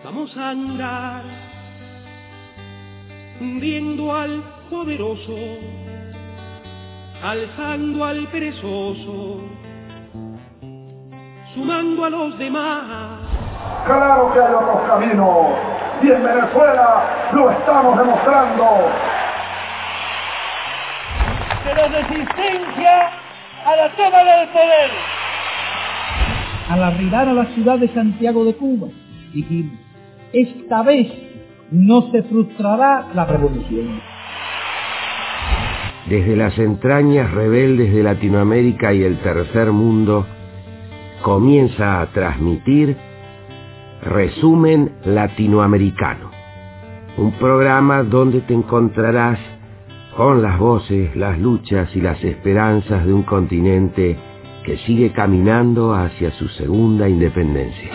vamos a andar hundiendo al poderoso, alzando al perezoso, sumando a los demás. Claro que hay otros caminos, y en Venezuela lo estamos demostrando. De la resistencia a la toma del poder. Al arribar a la ciudad de Santiago de Cuba, dijimos, esta vez no se frustrará la revolución. Desde las entrañas rebeldes de Latinoamérica y el tercer mundo, comienza a transmitir Resumen Latinoamericano, un programa donde te encontrarás con las voces, las luchas y las esperanzas de un continente que sigue caminando hacia su segunda independencia.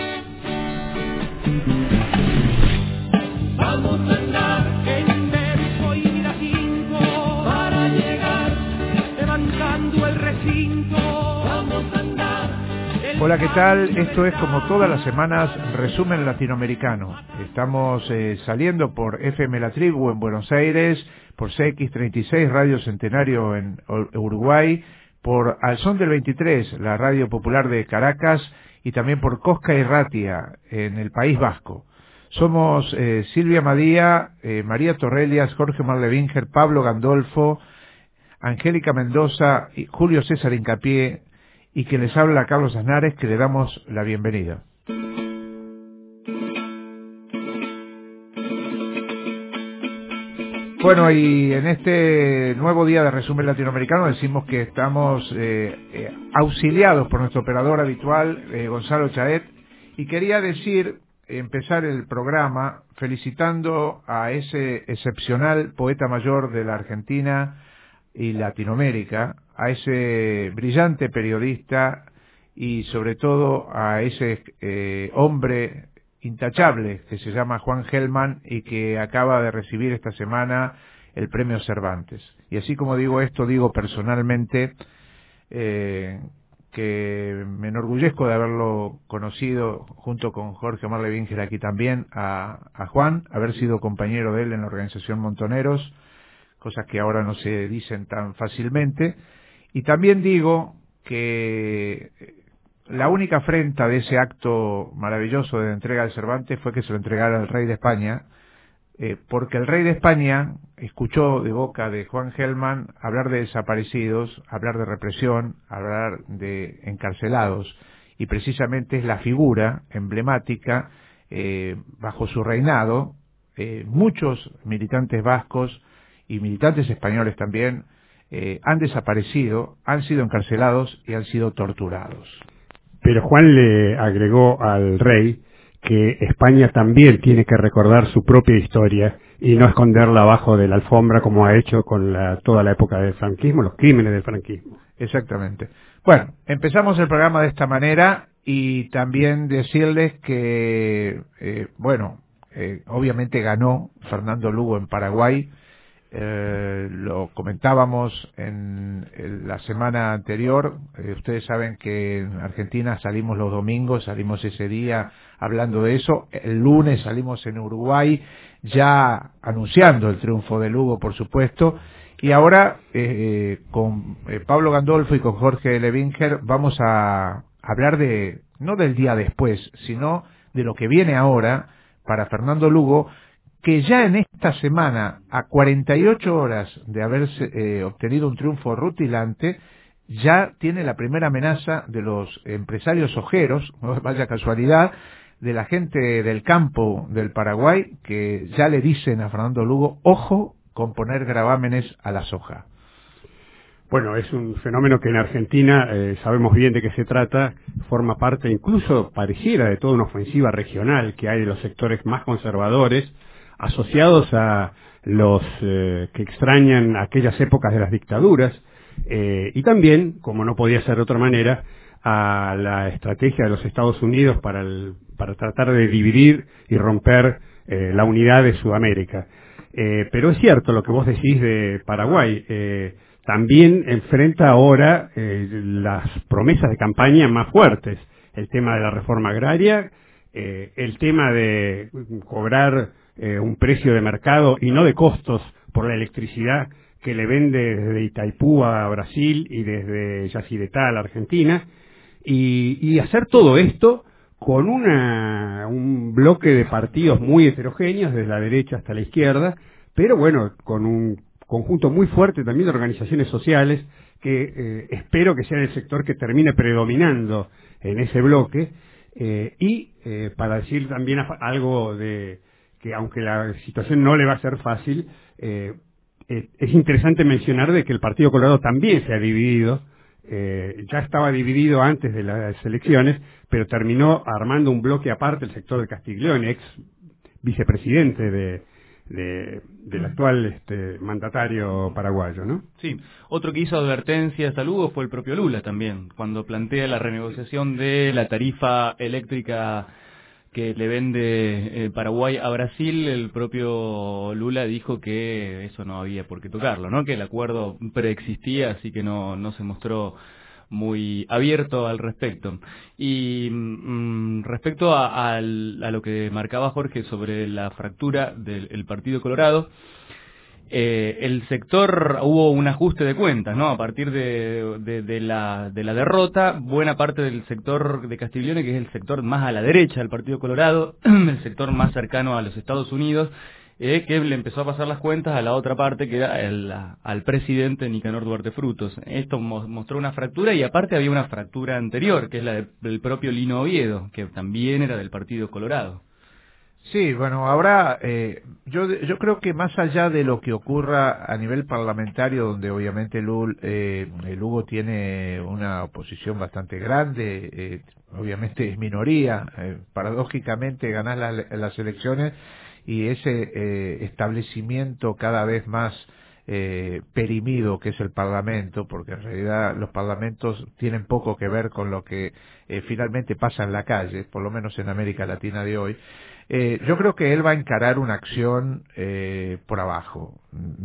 Vamos a andar en verso y miracinco para llegar levantando el recinto. Vamos a andar. Hola, ¿qué tal? Esto es, como todas las semanas, Resumen Latinoamericano. Estamos saliendo por FM La Tribu en Buenos Aires, por CX36 Radio Centenario en Uruguay, por Al Son del 23, la radio popular de Caracas, y también por Cosca y Ratia en el País Vasco. Somos Silvia Madía, María Torrelias, Jorge Marlevinger, Pablo Gandolfo, Angélica Mendoza, y Julio César Incapié, y quien les habla, Carlos Aznares, que le damos la bienvenida. Bueno, y en este nuevo día de Resumen Latinoamericano decimos que estamos auxiliados por nuestro operador habitual, Gonzalo Chaet, y quería empezar el programa felicitando a ese excepcional poeta mayor de la Argentina y Latinoamérica, a ese brillante periodista y sobre todo a ese hombre intachable que se llama Juan Gelman y que acaba de recibir esta semana el premio Cervantes. Y así como digo esto, digo personalmente que me enorgullezco de haberlo conocido junto con Jorge Marlevinger aquí también a Juan, haber sido compañero de él en la organización Montoneros, cosas que ahora no se dicen tan fácilmente. Y también digo que la única afrenta de ese acto maravilloso de entrega del Cervantes fue que se lo entregara al rey de España, porque el rey de España escuchó de boca de Juan Gelman hablar de desaparecidos, hablar de represión, hablar de encarcelados, y precisamente es la figura emblemática bajo su reinado. Muchos militantes vascos y militantes españoles también han desaparecido, han sido encarcelados y han sido torturados. Pero Juan le agregó al rey que España también tiene que recordar su propia historia y no esconderla abajo de la alfombra como ha hecho con toda la época del franquismo, los crímenes del franquismo. Exactamente. Bueno, empezamos el programa de esta manera y también decirles que, obviamente ganó Fernando Lugo en Paraguay. Lo comentábamos en la semana anterior. Ustedes saben que en Argentina salimos los domingos, salimos ese día hablando de eso. El lunes salimos en Uruguay ya anunciando el triunfo de Lugo, por supuesto. Y ahora con Pablo Gandolfo y con Jorge Levinger vamos a hablar no del día después, sino de lo que viene ahora para Fernando Lugo, que ya en esta semana, a 48 horas de haberse obtenido un triunfo rutilante, ya tiene la primera amenaza de los empresarios ojeros, no vaya casualidad, de la gente del campo del Paraguay, que ya le dicen a Fernando Lugo, ojo con poner gravámenes a la soja. Bueno, es un fenómeno que en Argentina sabemos bien de qué se trata, forma parte incluso pareciera de toda una ofensiva regional que hay de los sectores más conservadores, asociados a los que extrañan aquellas épocas de las dictaduras, y también, como no podía ser de otra manera, a la estrategia de los Estados Unidos para tratar de dividir y romper la unidad de Sudamérica. Pero es cierto lo que vos decís de Paraguay, también enfrenta ahora las promesas de campaña más fuertes, el tema de la reforma agraria, el tema de cobrar un precio de mercado y no de costos por la electricidad que le vende desde Itaipú a Brasil y desde Yacyretá a la Argentina, y hacer todo esto con un bloque de partidos muy heterogéneos, desde la derecha hasta la izquierda, pero bueno, con un conjunto muy fuerte también de organizaciones sociales, que espero que sea el sector que termine predominando en ese bloque, para decir también algo de que aunque la situación no le va a ser fácil, es interesante mencionar de que el Partido Colorado también se ha dividido. Ya estaba dividido antes de las elecciones, pero terminó armando un bloque aparte el sector de Castiglione, ex vicepresidente del actual mandatario paraguayo, ¿no? Sí, otro que hizo advertencias a Lugo fue el propio Lula también, cuando plantea la renegociación de la tarifa eléctrica que le vende Paraguay a Brasil. El propio Lula dijo que eso no había por qué tocarlo, ¿no? Que el acuerdo preexistía, así que no se mostró muy abierto al respecto. Y respecto a lo que marcaba Jorge sobre la fractura del Partido Colorado, el sector, hubo un ajuste de cuentas, ¿no? A partir de la derrota, buena parte del sector de Castiglione, que es el sector más a la derecha del Partido Colorado, el sector más cercano a los Estados Unidos, que le empezó a pasar las cuentas a la otra parte, que era al presidente Nicanor Duarte Frutos. Esto mostró una fractura, y aparte había una fractura anterior, que es la del propio Lino Oviedo, que también era del Partido Colorado. Sí, bueno, ahora yo creo que más allá de lo que ocurra a nivel parlamentario, donde obviamente el Lugo tiene una oposición bastante grande, obviamente es minoría, paradójicamente ganás las elecciones, y ese establecimiento cada vez más perimido que es el Parlamento, porque en realidad los parlamentos tienen poco que ver con lo que finalmente pasa en la calle, por lo menos en América Latina de hoy. Yo creo que él va a encarar una acción por abajo.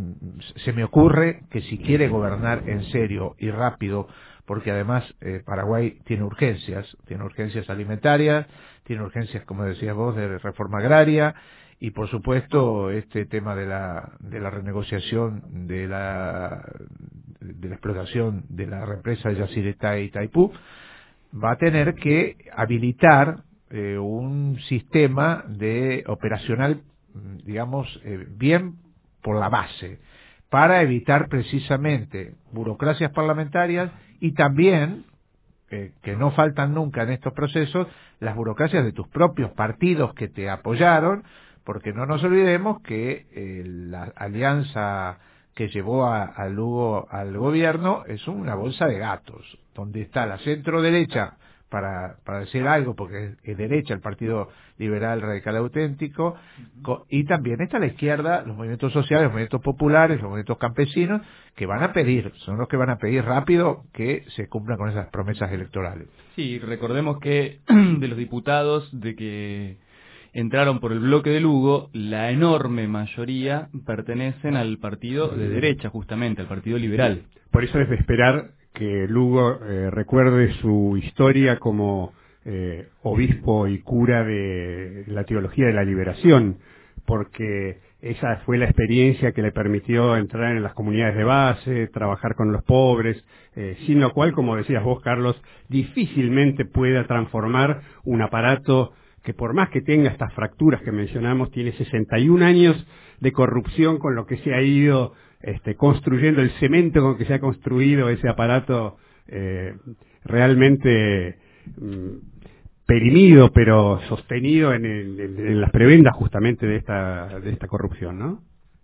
Se me ocurre que si quiere gobernar en serio y rápido, porque además Paraguay tiene urgencias alimentarias, tiene urgencias, como decías vos, de reforma agraria, y por supuesto este tema de la renegociación de la explotación de la represa de Yacyretá y Itaipú, va a tener que habilitar un sistema operacional, digamos, bien por la base, para evitar precisamente burocracias parlamentarias y también, que no faltan nunca en estos procesos, las burocracias de tus propios partidos que te apoyaron, porque no nos olvidemos que la alianza que llevó a Lugo al gobierno es una bolsa de gatos, donde está la centro derecha, para decir algo, porque es derecha el Partido Liberal Radical Auténtico, y también está la izquierda, los movimientos sociales, los movimientos populares, los movimientos campesinos, que son los que van a pedir rápido que se cumplan con esas promesas electorales. Sí, recordemos que de los diputados de que entraron por el bloque de Lugo, la enorme mayoría pertenecen al partido de derecha, justamente, al Partido Liberal. Por eso es de esperar que Lugo recuerde su historia como obispo y cura de la teología de la liberación, porque esa fue la experiencia que le permitió entrar en las comunidades de base, trabajar con los pobres, sin lo cual, como decías vos, Carlos, difícilmente pueda transformar un aparato que, por más que tenga estas fracturas que mencionamos, tiene 61 años de corrupción, con lo que se ha ido construyendo, el cemento con que se ha construido ese aparato realmente perimido, pero sostenido en las prebendas justamente de esta corrupción, ¿no?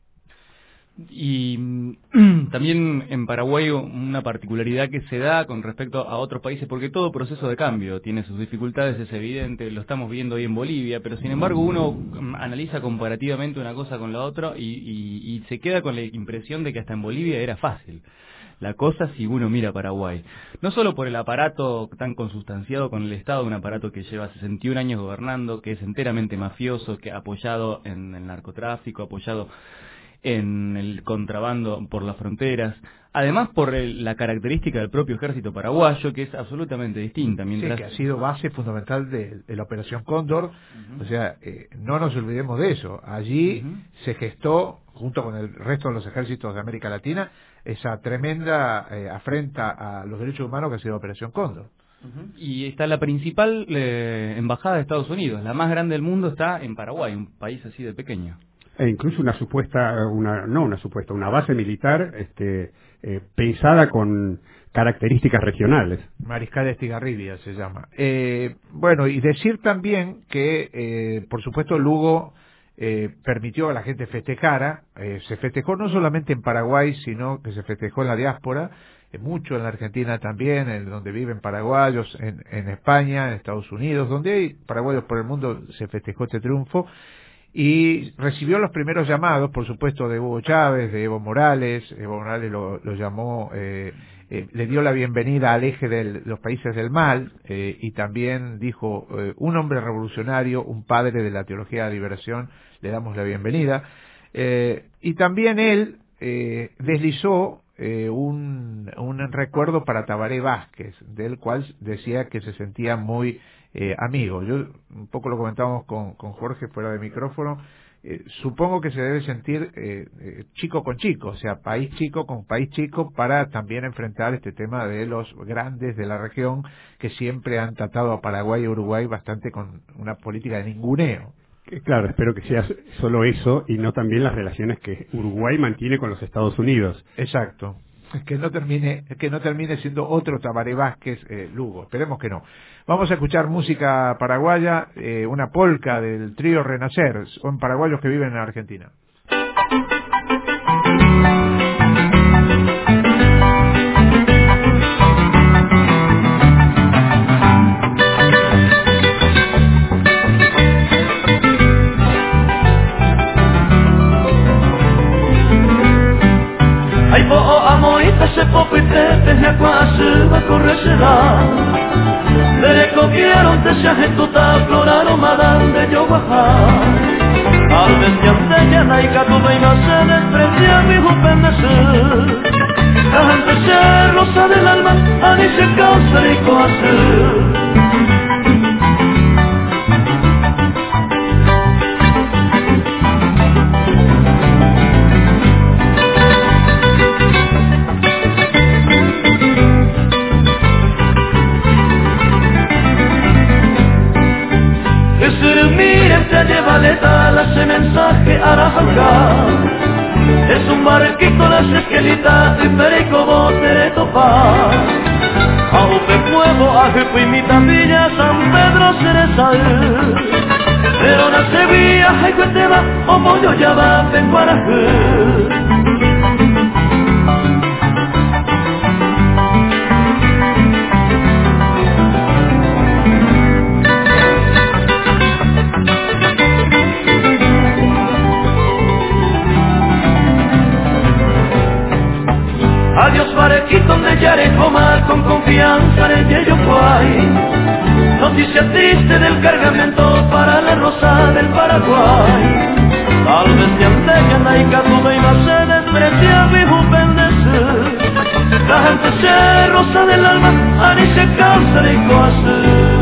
Y también en Paraguay una particularidad que se da con respecto a otros países, porque todo proceso de cambio tiene sus dificultades, es evidente, lo estamos viendo hoy en Bolivia, pero sin embargo uno analiza comparativamente una cosa con la otra y se queda con la impresión de que hasta en Bolivia era fácil la cosa si uno mira a Paraguay. No solo por el aparato tan consustanciado con el Estado, un aparato que lleva 61 años gobernando, que es enteramente mafioso, que ha apoyado en el narcotráfico, apoyado en el contrabando por las fronteras, además por la característica del propio ejército paraguayo, que es absolutamente distinta. Mientras... Sí, que ha sido base fundamental de la Operación Cóndor. O sea, no nos olvidemos de eso. Allí se gestó, junto con el resto de los ejércitos de América Latina, esa tremenda afrenta a los derechos humanos que ha sido Operación Cóndor. Y está la principal embajada de Estados Unidos, la más grande del mundo, está en Paraguay, un país así de pequeño. E incluso una base militar pensada con características regionales. Mariscal Estigarribia se llama. Bueno, y decir también que, por supuesto, Lugo permitió a la gente festejara. Se festejó no solamente en Paraguay, sino que se festejó en la diáspora, mucho en la Argentina también, en donde viven paraguayos, en España, en Estados Unidos, donde hay paraguayos por el mundo, se festejó este triunfo. Y recibió los primeros llamados, por supuesto, de Hugo Chávez, de Evo Morales. Evo Morales lo llamó, le dio la bienvenida al eje de los países del mal, y también dijo, un hombre revolucionario, un padre de la teología de la liberación, le damos la bienvenida. Y también él deslizó un recuerdo para Tabaré Vázquez, del cual decía que se sentía muy amigo. Yo un poco lo comentábamos con Jorge fuera de micrófono. Supongo que se debe sentir chico con chico, o sea, país chico con país chico, para también enfrentar este tema de los grandes de la región que siempre han tratado a Paraguay y Uruguay bastante con una política de ninguneo. Claro, espero que sea solo eso y no también las relaciones que Uruguay mantiene con los Estados Unidos. Exacto. Que no termine siendo otro Tabaré Vázquez Lugo. Esperemos que no. Vamos a escuchar música paraguaya, una polca del trío Renacer. Son paraguayos que viven en Argentina. Ai po amoita se popite tehna quasi va corresera Dere copieron te se ajetuta floraron madan de yoguaja Al vendiante ya naica tu reina se desprecia mi jupendese Cajante se rosa del alma ani se causa y coase ese mensaje arajalca es un barquito las esquelitas de perico bote de topar a Upe Pueblo, a Jepuimita Villa, San Pedro Cerezal pero una Sevilla, Jaicueteba, o Moyo ya va en Guarajú Adiós barquito de Yarecoma con confianza en Yeyo Puay Noticia triste del cargamento para la rosa del Paraguay Tal vez de Anteña, Naica, Tuba y no se desprecia mi jupendese La gente se rosa del alma, ani se causa de coase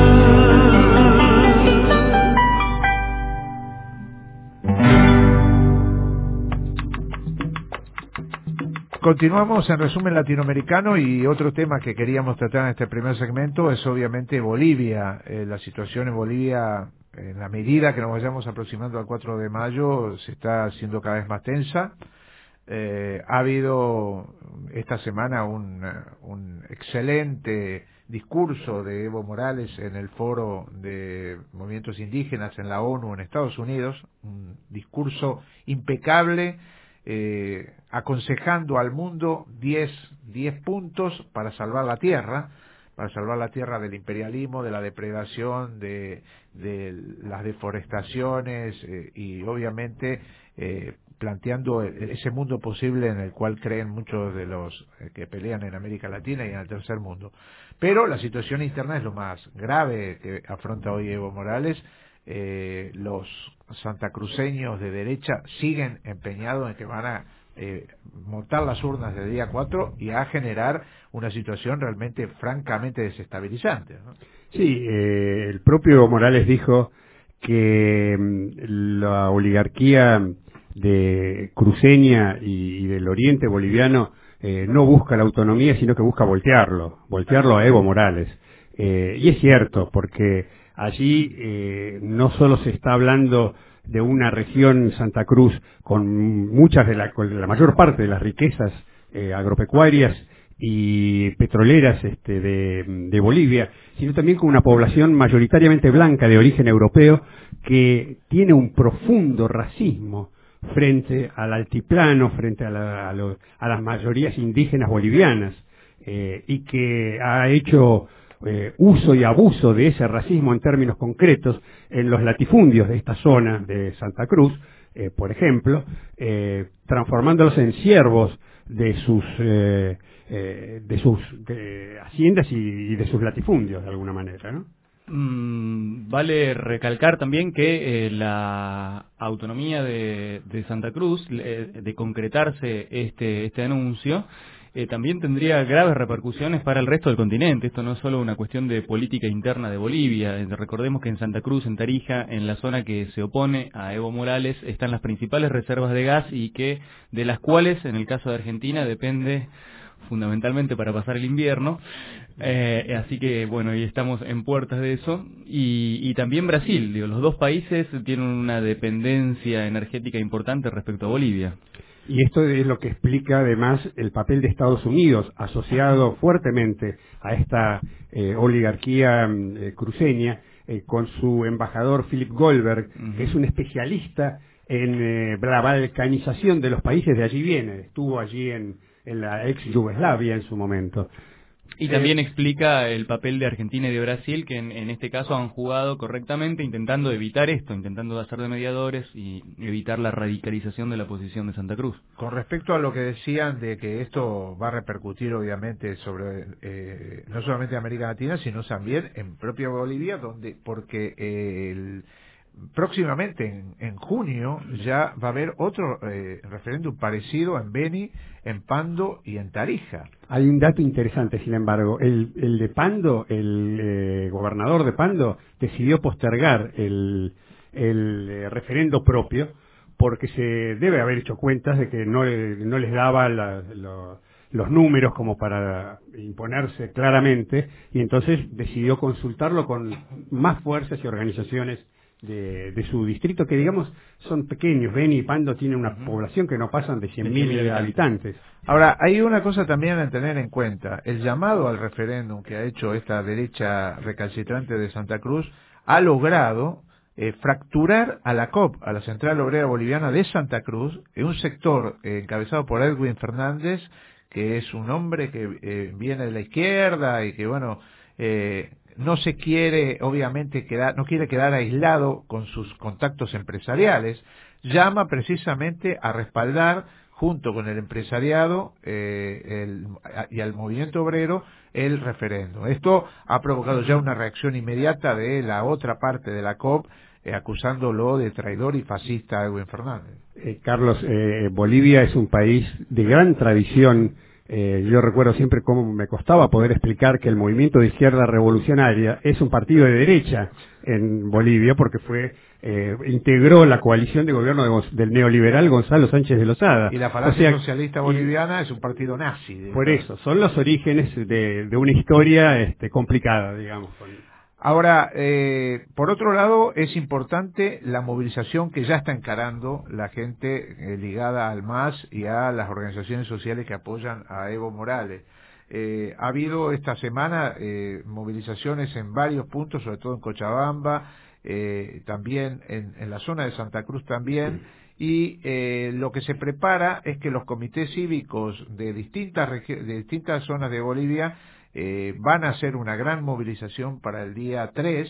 Continuamos en resumen latinoamericano y otro tema que queríamos tratar en este primer segmento es obviamente Bolivia. La situación en Bolivia, en la medida que nos vayamos aproximando al 4 de mayo, se está haciendo cada vez más tensa. Ha habido esta semana un excelente discurso de Evo Morales en el foro de movimientos indígenas en la ONU en Estados Unidos, un discurso impecable, aconsejando al mundo 10 puntos para salvar la tierra del imperialismo, de la depredación, de las deforestaciones y obviamente planteando ese mundo posible en el cual creen muchos de los que pelean en América Latina y en el tercer mundo. Pero la situación interna es lo más grave que afronta hoy Evo Morales. los santacruceños de derecha siguen empeñados en que van a montar las urnas del día 4 y a generar una situación realmente francamente desestabilizante, ¿no? Sí, el propio Morales dijo que la oligarquía de cruceña y del oriente boliviano no busca la autonomía, sino que busca voltearlo a Evo Morales. Y es cierto, porque allí no solo se está hablando de una región, Santa Cruz, con con la mayor parte de las riquezas agropecuarias y petroleras de Bolivia, sino también con una población mayoritariamente blanca de origen europeo que tiene un profundo racismo frente al altiplano, frente a las mayorías indígenas bolivianas, y que ha hecho uso y abuso de ese racismo en términos concretos en los latifundios de esta zona de Santa Cruz, por ejemplo, transformándolos en siervos de sus haciendas y de sus latifundios de alguna manera, ¿no? Vale recalcar también que la autonomía de Santa Cruz, de concretarse este anuncio, también tendría graves repercusiones para el resto del continente. Esto no es solo una cuestión de política interna de Bolivia. Recordemos que en Santa Cruz, en Tarija, en la zona que se opone a Evo Morales, están las principales reservas de gas y que de las cuales, en el caso de Argentina, depende fundamentalmente para pasar el invierno, así que bueno, y estamos en puertas de eso, y también Brasil, los dos países tienen una dependencia energética importante respecto a Bolivia. Y esto es lo que explica además el papel de Estados Unidos, asociado fuertemente a esta oligarquía cruceña, con su embajador Philip Goldberg, que es un especialista en la balcanización de los países. De allí viene, estuvo allí en la ex Yugoslavia en su momento. Y también explica el papel de Argentina y de Brasil, que en este caso han jugado correctamente intentando evitar esto, intentando hacer de mediadores y evitar la radicalización de la posición de Santa Cruz. Con respecto a lo que decían de que esto va a repercutir obviamente sobre no solamente América Latina, sino también en propia Bolivia, porque próximamente en junio ya va a haber otro referéndum parecido en Beni, en Pando y en Tarija. Hay un dato interesante, sin embargo, el de Pando, el gobernador de Pando decidió postergar el referendo propio porque se debe haber hecho cuentas de que no les daba los números como para imponerse claramente, y entonces decidió consultarlo con más fuerzas y organizaciones de su distrito, que digamos son pequeños. Beni y Pando tienen una población que no pasan de 100.000 habitantes. Ahora, hay una cosa también a tener en cuenta. El llamado al referéndum que ha hecho esta derecha recalcitrante de Santa Cruz ha logrado fracturar a la COP, a la Central Obrera Boliviana de Santa Cruz, en un sector encabezado por Edwin Fernández, que es un hombre que viene de la izquierda y que, bueno, no se quiere, obviamente, no quiere quedar aislado con sus contactos empresariales. Llama precisamente a respaldar, junto con el empresariado y al movimiento obrero, el referendo. Esto ha provocado ya una reacción inmediata de la otra parte de la COP, acusándolo de traidor y fascista a Edwin Fernández. Carlos, Bolivia es un país de gran tradición. Yo recuerdo siempre cómo me costaba poder explicar que el Movimiento de Izquierda Revolucionaria es un partido de derecha en Bolivia, porque integró la coalición de gobierno del neoliberal Gonzalo Sánchez de Lozada. Y la Falange Socialista Boliviana es un partido nazi. Por eso, son los orígenes de una historia complicada, digamos. Ahora, por otro lado, es importante la movilización que ya está encarando la gente ligada al MAS y a las organizaciones sociales que apoyan a Evo Morales. Ha habido esta semana movilizaciones en varios puntos, sobre todo en Cochabamba, también en la zona de Santa Cruz también, y lo que se prepara es que los comités cívicos de distintas zonas de Bolivia van a hacer una gran movilización para el día 3,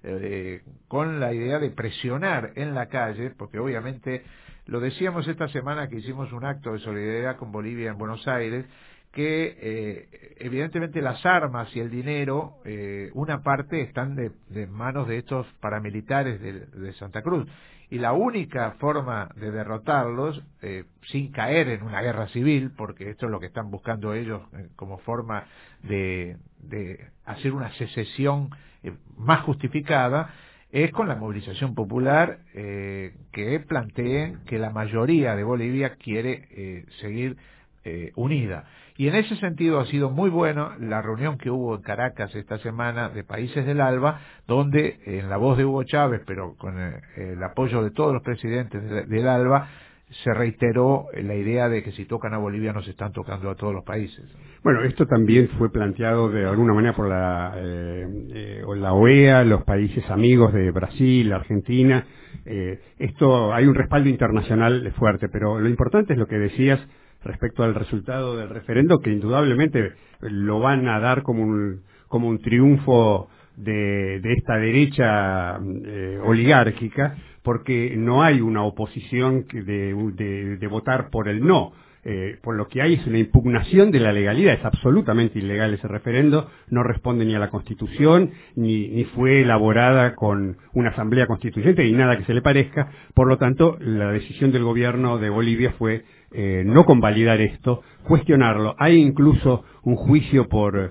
con la idea de presionar en la calle, porque obviamente, lo decíamos esta semana que hicimos un acto de solidaridad con Bolivia en Buenos Aires, que evidentemente las armas y el dinero, una parte están de manos de estos paramilitares de Santa Cruz, y la única forma de derrotarlos, sin caer en una guerra civil, porque esto es lo que están buscando ellos como forma de hacer una secesión más justificada, es con la movilización popular, que planteen que la mayoría de Bolivia quiere seguir unida. Y en ese sentido ha sido muy bueno la reunión que hubo en Caracas esta semana de Países del ALBA, donde en la voz de Hugo Chávez, pero con el apoyo de todos los presidentes del ALBA, se reiteró la idea de que si tocan a Bolivia nos están tocando a todos los países. Bueno, esto también fue planteado de alguna manera por la OEA, los países amigos de Brasil, Argentina. Esto hay un respaldo internacional fuerte, pero lo importante es lo que decías respecto al resultado del referendo, que indudablemente lo van a dar como un triunfo de esta derecha oligárquica, porque no hay una oposición de votar por el no. Por lo que hay es una impugnación de la legalidad. Es absolutamente ilegal ese referendo, no responde ni a la Constitución, ni fue elaborada con una asamblea constituyente, ni nada que se le parezca. Por lo tanto, la decisión del gobierno de Bolivia fue no convalidar esto, cuestionarlo. Hay incluso un juicio por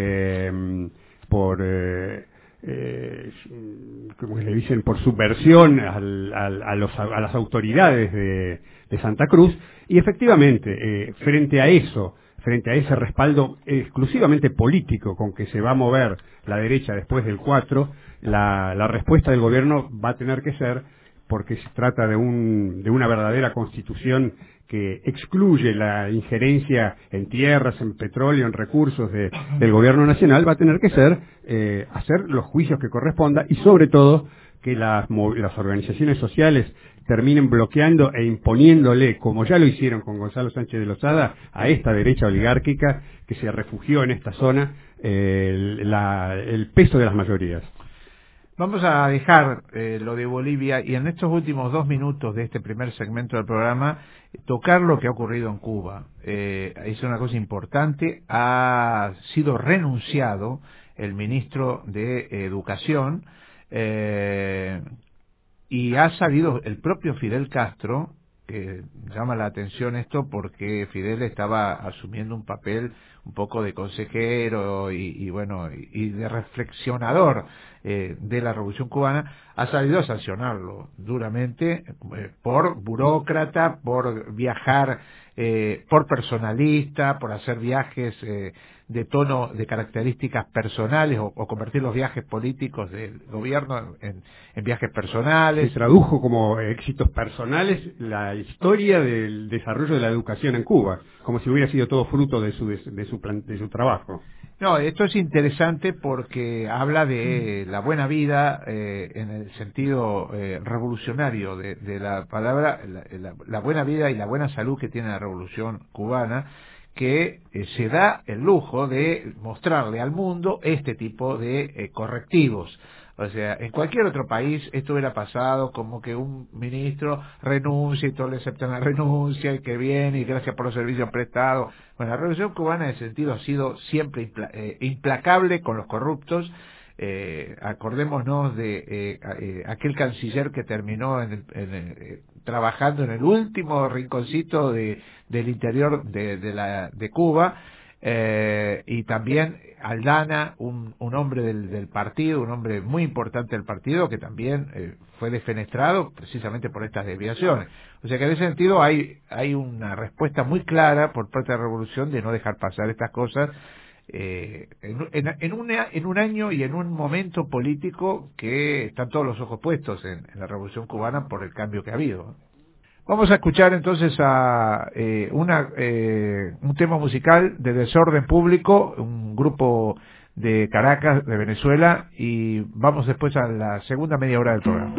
como le dicen, por subversión a las autoridades de Santa Cruz, y efectivamente, frente a ese respaldo exclusivamente político con que se va a mover la derecha después del 4, la respuesta del gobierno va a tener que ser, porque se trata de una verdadera constitución que excluye la injerencia en tierras, en petróleo, en recursos del gobierno nacional, va a tener que ser hacer los juicios que corresponda, y sobre todo que las organizaciones sociales terminen bloqueando e imponiéndole, como ya lo hicieron con Gonzalo Sánchez de Lozada, a esta derecha oligárquica que se refugió en esta zona, el peso de las mayorías. Vamos a dejar lo de Bolivia y en estos últimos 2 minutos de este primer segmento del programa tocar lo que ha ocurrido en Cuba. Es una cosa importante. Ha sido renunciado el ministro de Educación y ha salido el propio Fidel Castro, que llama la atención esto porque Fidel estaba asumiendo un papel un poco de consejero y de reflexionador de la Revolución Cubana, ha salido a sancionarlo duramente por burócrata, por viajar, por personalista, por hacer viajes de tono, de características personales o convertir los viajes políticos del gobierno en viajes personales. Se tradujo como éxitos personales la historia del desarrollo de la educación en Cuba, como si hubiera sido todo fruto de su trabajo. No, esto es interesante porque habla de la buena vida en el sentido revolucionario de la palabra, la buena vida y la buena salud que tiene la Revolución Cubana, que se da el lujo de mostrarle al mundo este tipo de correctivos. O sea, en cualquier otro país esto hubiera pasado como que un ministro renuncia y todos le aceptan la renuncia y que viene y gracias por los servicios prestados. Bueno, la Revolución Cubana en ese sentido ha sido siempre implacable con los corruptos. Acordémonos de aquel canciller que terminó trabajando en el último rinconcito del interior de Cuba, y también Aldana, un hombre del partido, un hombre muy importante del partido, que también fue defenestrado precisamente por estas desviaciones. O sea que en ese sentido hay una respuesta muy clara por parte de la Revolución de no dejar pasar estas cosas en un año y en un momento político que están todos los ojos puestos en la Revolución Cubana por el cambio que ha habido. Vamos a escuchar entonces a un tema musical de Desorden Público, un grupo de Caracas, de Venezuela, y vamos después a la segunda media hora del programa.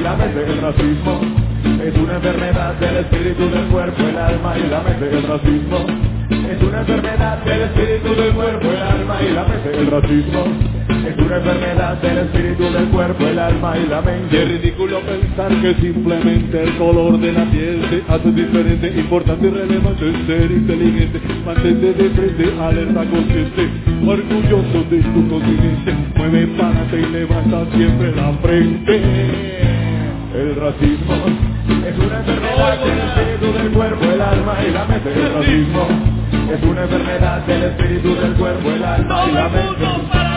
la mente. El racismo es una enfermedad del espíritu, del cuerpo, el alma y la mente. El racismo es una enfermedad del espíritu, del cuerpo, el alma y la mente. El racismo es una enfermedad del espíritu, del cuerpo, el alma y la mente. Y es ridículo pensar que simplemente el color de la piel te hace diferente. Importante y relevante ser inteligente, mantente de frente, alerta consciente, orgulloso de tu continente. Mueve párate y levanta siempre la frente. El racismo es una enfermedad del espíritu, del cuerpo, el alma y la mente. El racismo es una enfermedad del espíritu, del cuerpo, el alma y la mente.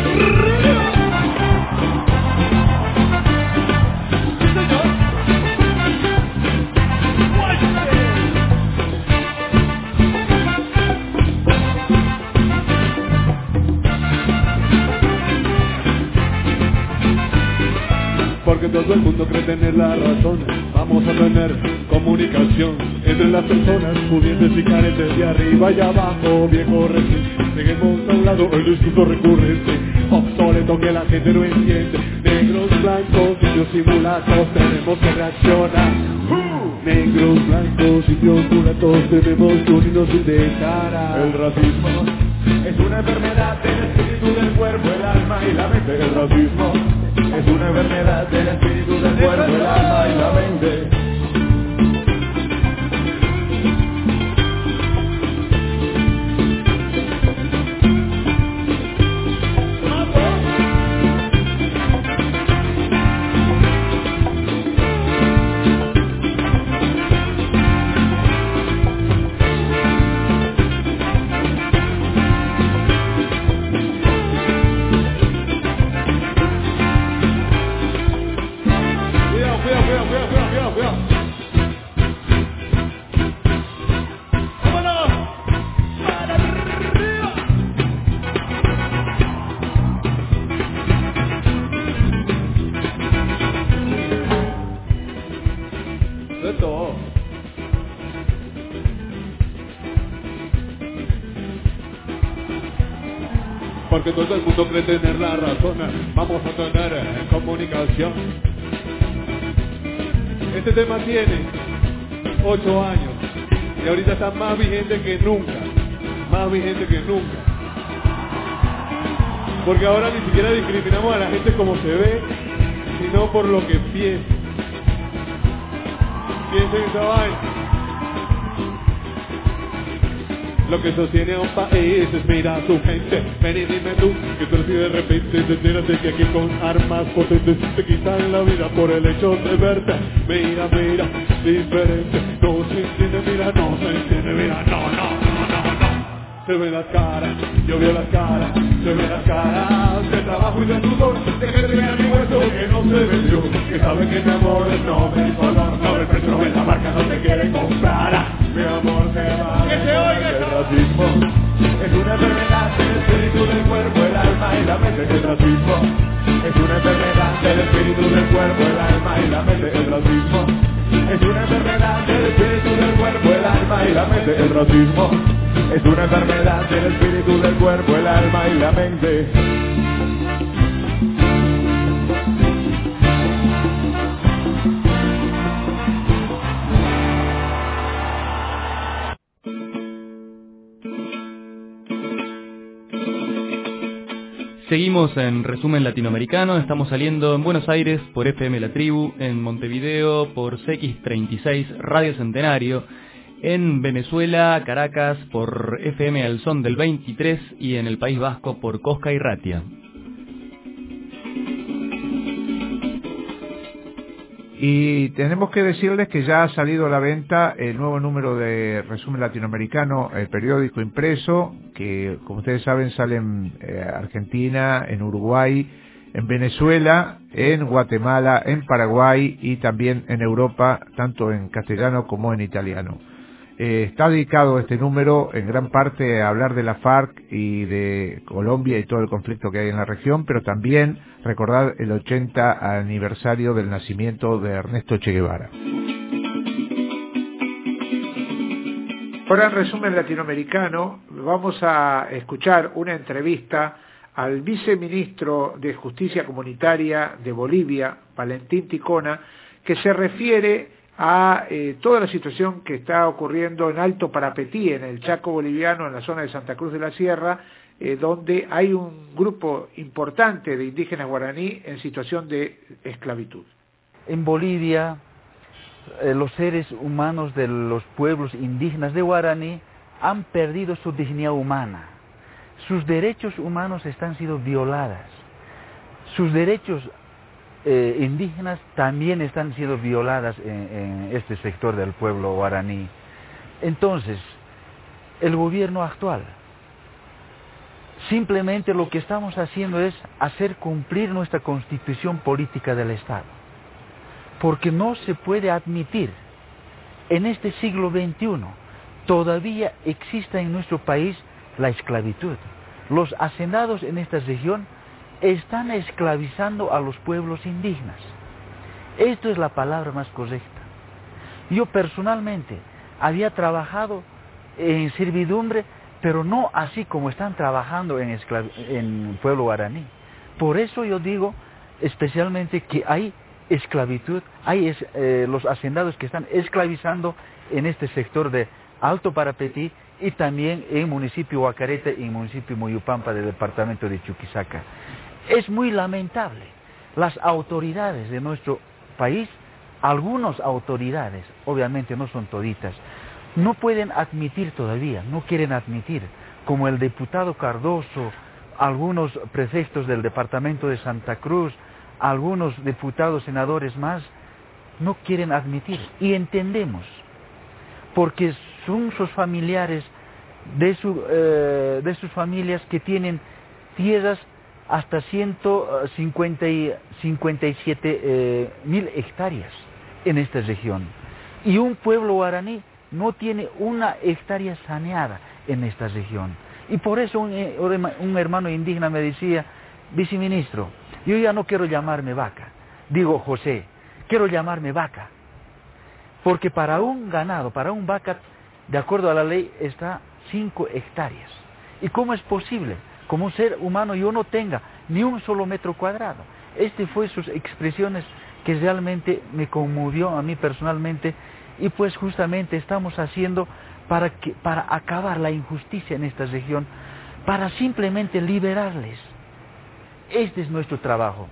Porque todo el mundo cree tener la razón. Vamos a tener comunicación entre las personas pudientes y carentes, de arriba y abajo, viejo recién. Dejemos a un lado el discurso recurrente, obsoleto que la gente no entiende. Negros, blancos, indios y mulatos, tenemos que reaccionar. Negros, blancos, indios, mulatos, tenemos que unirnos y dejar. El racismo es una enfermedad del espíritu, del cuerpo, el alma y la mente. El racismo es una enfermedad del espíritu, del cuerpo, el alma y la mente. Porque todo el mundo cree tener la razón. Vamos a tener comunicación. Este tema tiene 8 años y ahorita está más vigente que nunca. Más vigente que nunca. Porque ahora ni siquiera discriminamos a la gente como se ve, sino por lo que piensa. Piensen esa vaina. Lo que sostiene a un país es mirar a su gente. Ven y dime tú, que tú si de repente te enteras de que aquí con armas potentes te quitan la vida por el hecho de verte. Mira, mira, diferente. No se entiende, mira, no se entiende, mira, no. Se ven las caras, yo veo las caras, se ven las caras de trabajo y de sudor, de gente que a mi hueso que no se vendió, que sabe que mi amor no ve el color, no ve el precio, no ve la marca, no te quiere comprar. Mi amor se va. Que se oiga el racismo es una enfermedad del espíritu, del cuerpo, el alma y la mente. El racismo es una enfermedad del espíritu, del cuerpo, el alma y la mente. El racismo es una enfermedad del espíritu, del cuerpo, el alma y la mente. El racismo es una enfermedad del espíritu, del cuerpo, el alma y la mente. Seguimos en Resumen Latinoamericano, estamos saliendo en Buenos Aires por FM La Tribu, en Montevideo por CX36 Radio Centenario, en Venezuela, Caracas por FM Al Son del 23 y en el País Vasco por Cosca y Ratia. Y tenemos que decirles que ya ha salido a la venta el nuevo número de Resumen Latinoamericano, el periódico impreso, que como ustedes saben sale en Argentina, en Uruguay, en Venezuela, en Guatemala, en Paraguay y también en Europa, tanto en castellano como en italiano. Está dedicado este número en gran parte a hablar de la FARC y de Colombia y todo el conflicto que hay en la región, pero también recordar el 80 aniversario del nacimiento de Ernesto Che Guevara. Ahora en Resumen Latinoamericano vamos a escuchar una entrevista al viceministro de Justicia Comunitaria de Bolivia, Valentín Ticona, que se refiere a toda la situación que está ocurriendo en Alto Parapetí, en el Chaco boliviano, en la zona de Santa Cruz de la Sierra, donde hay un grupo importante de indígenas guaraní en situación de esclavitud. En Bolivia, los seres humanos de los pueblos indígenas de Guaraní han perdido su dignidad humana. Sus derechos humanos están siendo violados. Sus derechos indígenas también están siendo violadas en este sector del pueblo guaraní. Entonces, el gobierno actual, simplemente lo que estamos haciendo es hacer cumplir nuestra constitución política del Estado. Porque no se puede admitir, en este siglo XXI, todavía exista en nuestro país la esclavitud. Los hacendados en esta región están esclavizando a los pueblos indígenas. Esto es la palabra más correcta. Yo personalmente había trabajado en servidumbre, pero no así como están trabajando en el pueblo guaraní. Por eso yo digo especialmente que hay esclavitud, hay los hacendados que están esclavizando en este sector de Alto Parapetí y también en municipio Huacareta y en municipio Moyupampa del departamento de Chuquisaca. Es muy lamentable. Las autoridades de nuestro país, algunas autoridades, obviamente no son toditas, no pueden admitir todavía, no quieren admitir, como el diputado Cardoso, algunos prefectos del departamento de Santa Cruz, algunos diputados, senadores más, no quieren admitir. Y entendemos, porque son sus familiares de sus familias que tienen tierras hasta 157.000 hectáreas en esta región. Y un pueblo guaraní no tiene una hectárea saneada en esta región. Y por eso un hermano indígena me decía, viceministro, yo ya no quiero llamarme vaca. Digo, José, quiero llamarme vaca. Porque para un ganado, para un vaca, de acuerdo a la ley, está 5 hectáreas. ¿Y cómo es posible? Como un ser humano yo no tenga ni un solo metro cuadrado. Este fue sus expresiones que realmente me conmovió a mí personalmente, y pues justamente estamos haciendo para acabar la injusticia en esta región, para simplemente liberarles. Este es nuestro trabajo.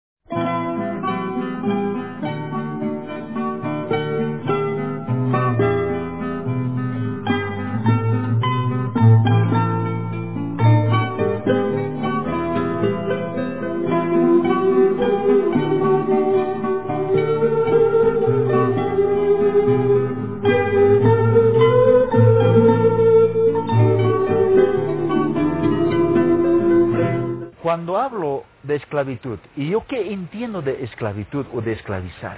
Cuando hablo de esclavitud, ¿y yo qué entiendo de esclavitud o de esclavizar?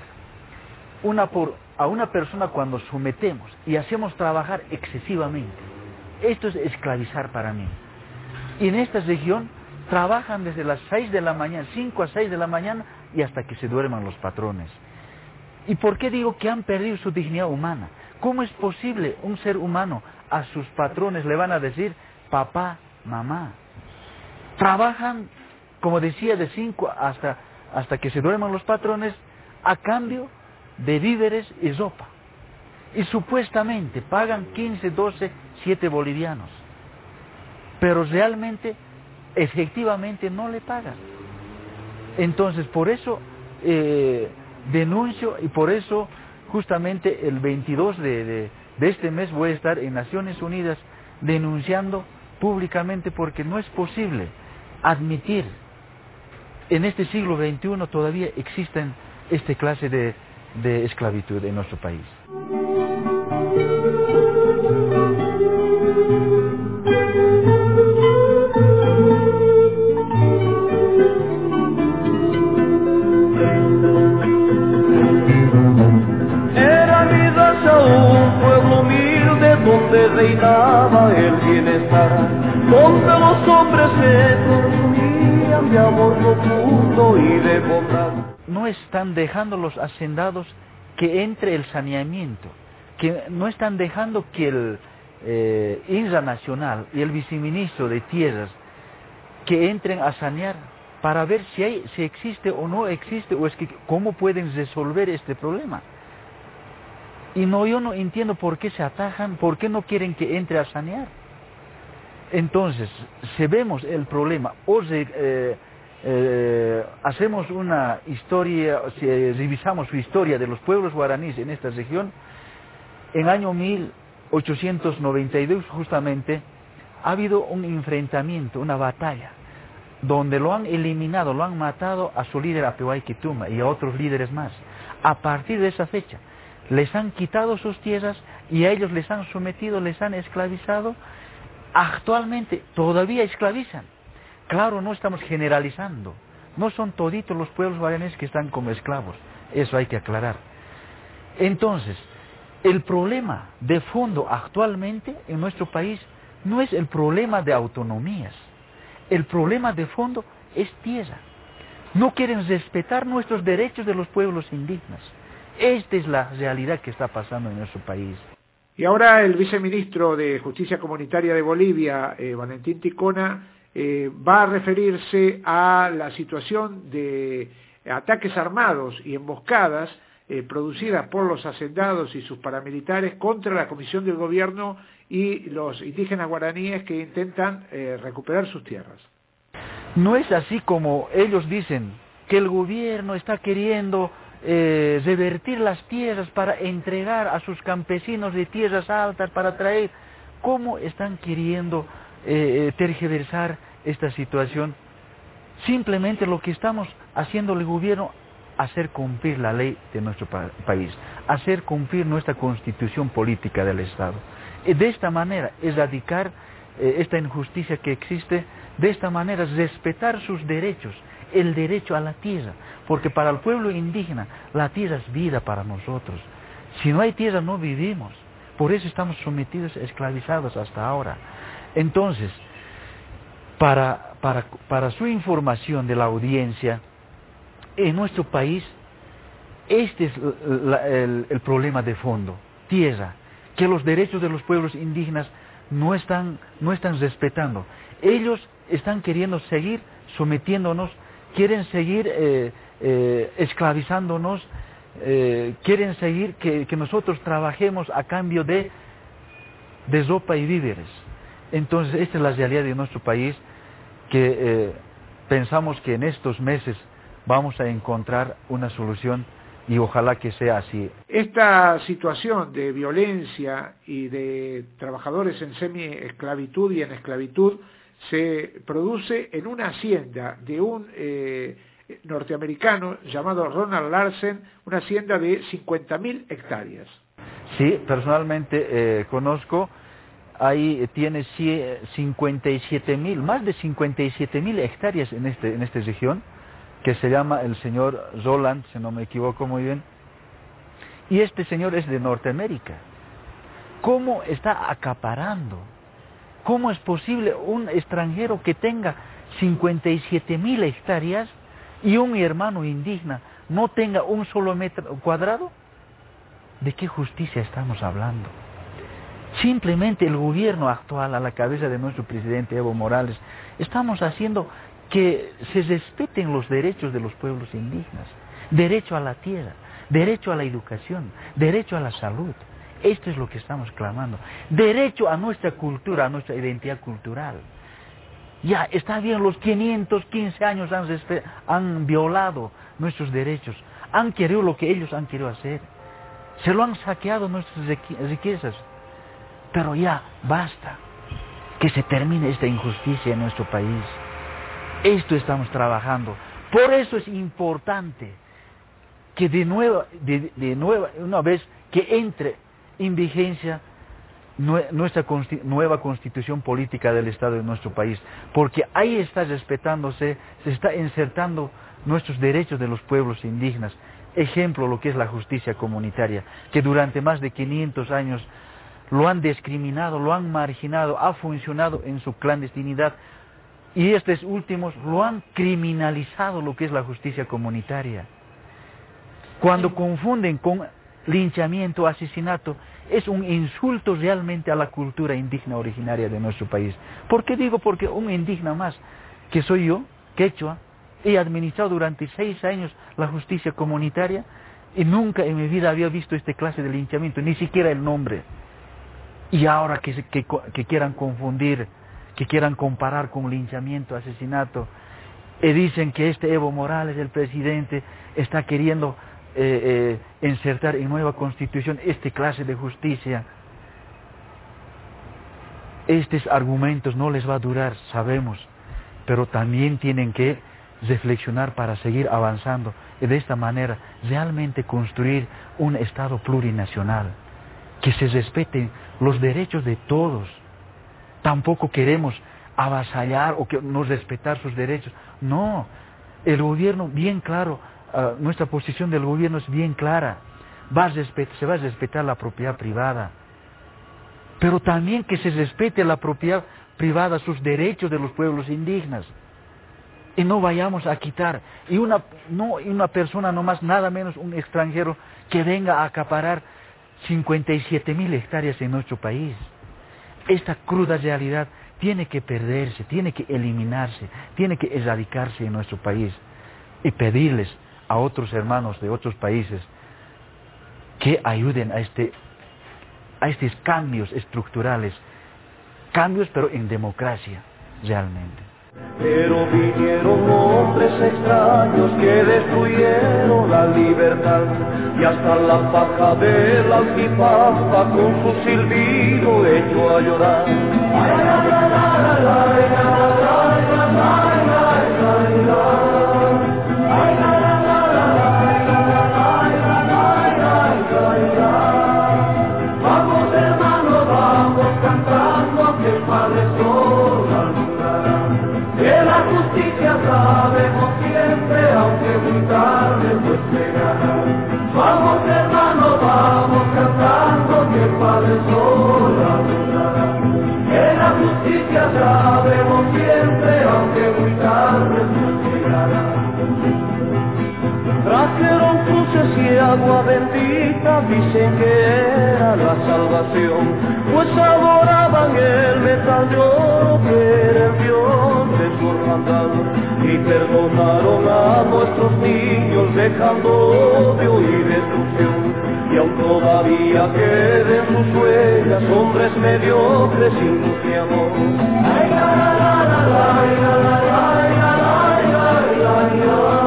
A una persona cuando sometemos y hacemos trabajar excesivamente, esto es esclavizar para mí. Y en esta región trabajan desde las 6 de la mañana, 5 a 6 de la mañana y hasta que se duerman los patrones. ¿Y por qué digo que han perdido su dignidad humana? ¿Cómo es posible un ser humano a sus patrones le van a decir papá, mamá? Trabajan, como decía, de 5 hasta que se duerman los patrones, a cambio de víveres y ropa. Y supuestamente pagan 15, 12, 7 bolivianos. Pero realmente, efectivamente, no le pagan. Entonces, por eso denuncio, y por eso justamente el 22 de este mes voy a estar en Naciones Unidas denunciando públicamente, porque no es posible admitir en este siglo XXI todavía existen esta clase de esclavitud en nuestro país. Era mi raza un pueblo humilde donde reinaba el bienestar, donde los hombres se consumían de amor profundo y de bondad. No están dejando los hacendados que entre el saneamiento, que no están dejando que el INRA Nacional y el viceministro de Tierras que entren a sanear para ver si existe o no existe, o es que cómo pueden resolver este problema. Y yo no entiendo por qué se atajan, por qué no quieren que entre a sanear. Entonces, si vemos el problema, hacemos una historia, si revisamos su historia de los pueblos guaraníes en esta región, en año 1892 justamente ha habido un enfrentamiento, una batalla, donde lo han eliminado, lo han matado a su líder Apehuay Quituma y a otros líderes más. A partir de esa fecha, les han quitado sus tierras y a ellos les han sometido, les han esclavizado. Actualmente todavía esclavizan. Claro, no estamos generalizando. No son toditos los pueblos guaraníes que están como esclavos. Eso hay que aclarar. Entonces, el problema de fondo actualmente en nuestro país no es el problema de autonomías. El problema de fondo es tierra. No quieren respetar nuestros derechos de los pueblos indígenas. Esta es la realidad que está pasando en nuestro país. Y ahora el viceministro de Justicia Comunitaria de Bolivia, Valentín Ticona, va a referirse a la situación de ataques armados y emboscadas producidas por los hacendados y sus paramilitares contra la Comisión del Gobierno y los indígenas guaraníes que intentan recuperar sus tierras. No es así como ellos dicen, que el gobierno está queriendo revertir las tierras para entregar a sus campesinos de tierras altas para traer. ¿Cómo están queriendo tergiversar esta situación? Simplemente lo que estamos haciendo el gobierno, hacer cumplir la ley de nuestro país, hacer cumplir nuestra constitución política del Estado. De esta manera, erradicar esta injusticia que existe, de esta manera respetar sus derechos, el derecho a la tierra, porque para el pueblo indígena la tierra es vida para nosotros. Si no hay tierra no vivimos, por eso estamos sometidos, esclavizados hasta ahora. Entonces, para su información de la audiencia, en nuestro país, este es el problema de fondo, tierra, que los derechos de los pueblos indígenas no están respetando. Ellos están queriendo seguir sometiéndonos, quieren seguir esclavizándonos, quieren seguir que nosotros trabajemos a cambio de ropa y víveres. Entonces, esta es la realidad de nuestro país, que pensamos que en estos meses vamos a encontrar una solución y ojalá que sea así. Esta situación de violencia y de trabajadores en semi-esclavitud y en esclavitud se produce en una hacienda de un norteamericano llamado Ronald Larsen, una hacienda de 50.000 hectáreas. Sí, personalmente conozco, ahí tiene 57.000, más de 57.000 hectáreas en esta región, que se llama el señor Roland, si no me equivoco muy bien, y este señor es de Norteamérica. ¿Cómo está acaparando? ¿Cómo es posible un extranjero que tenga 57.000 hectáreas y un hermano indígena no tenga un solo metro cuadrado? ¿De qué justicia estamos hablando? Simplemente el gobierno actual, a la cabeza de nuestro presidente Evo Morales, estamos haciendo que se respeten los derechos de los pueblos indígenas, derecho a la tierra, derecho a la educación, derecho a la salud. Esto es lo que estamos clamando, derecho a nuestra cultura, a nuestra identidad cultural. Ya está bien, los 515 años han violado nuestros derechos, han querido lo que ellos han querido hacer, se lo han saqueado nuestras riquezas, pero ya basta, que se termine esta injusticia en nuestro país. Esto estamos trabajando. Por eso es importante que una vez que entre en vigencia nuestra nueva constitución política del Estado de nuestro país, porque ahí está respetándose, se está insertando nuestros derechos de los pueblos indígenas. Ejemplo, lo que es la justicia comunitaria, que durante más de 500 años lo han discriminado, lo han marginado, ha funcionado en su clandestinidad. Y estos últimos lo han criminalizado, lo que es la justicia comunitaria. Cuando confunden con linchamiento, asesinato, es un insulto realmente a la cultura indígena originaria de nuestro país. ¿Por qué digo? Porque un indígena más, que soy yo, quechua, He administrado durante 6 años la justicia comunitaria y nunca en mi vida había visto esta clase de linchamiento, ni siquiera el nombre. Y ahora que quieran confundir, que quieran comparar con linchamiento, asesinato, y dicen que este Evo Morales, el presidente, está queriendo insertar en nueva constitución esta clase de justicia. Estos argumentos no les va a durar, sabemos, pero también tienen que reflexionar para seguir avanzando y de esta manera realmente construir un Estado plurinacional, que se respeten los derechos de todos. Tampoco queremos avasallar o que no respetar sus derechos. No, el gobierno bien claro, nuestra posición del gobierno es bien clara. Se va a respetar la propiedad privada, pero también que se respete la propiedad privada, sus derechos de los pueblos indígenas. Y no vayamos a quitar, y una persona nomás, nada menos un extranjero, que venga a acaparar 57.000 hectáreas en nuestro país. Esta cruda realidad tiene que perderse, tiene que eliminarse, tiene que erradicarse en nuestro país. Y pedirles a otros hermanos de otros países que ayuden a estos cambios estructurales, cambios pero en democracia, realmente. Pero vinieron hombres extraños que destruyeron la libertad y hasta la paja del altifalfa con su silbido echó a llorar. Vamos hermano, vamos cantando que el Padre Sol que la justicia sabemos siempre, aunque muy tarde pues llegará. Vamos hermano, vamos cantando que el Padre Sol alumbrará. Que la justicia sabemos siempre, aunque muy tarde pues llegará. Trajeron cruces y agua bendita, dicen que era la salvación, pues adoraban el metal de oro que era el Dios de su hermandad, y perdonaron a nuestros niños dejando odio y destrucción, y aún todavía queden sus huellas, hombres mediocres sin luz de amor. Ay, la, la, la, la, la, la, la, la, la, la, la.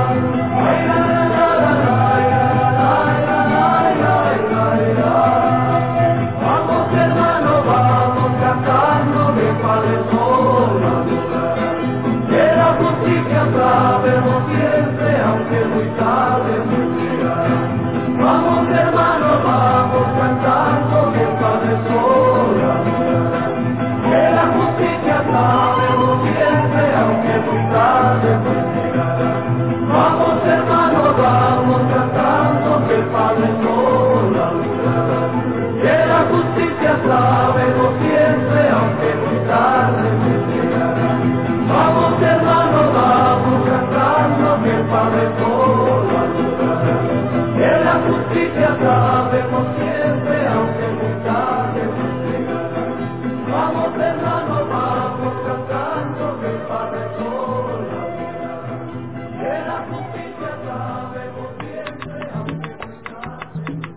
Sabemos siempre, aunque muy tarde pues llegará. Vamos hermanos, vamos cantando que el Padre Sol alumbrará. Que la justicia sabemos siempre, aunque muy tarde pues llegará. Vamos hermanos, vamos cantando que el Padre Sol alumbrará. Que la justicia sabemos siempre, aunque muy tarde pues llegará. Vamos hermanos, vamos cantando que el Padre Sol alumbrará. Que la justicia sabemos siempre, aunque muy tarde pues llegará. Vamos hermanos, vamos cantando que el Padre Sol alumbrará. Que la justicia sabemos siempre, aunque muy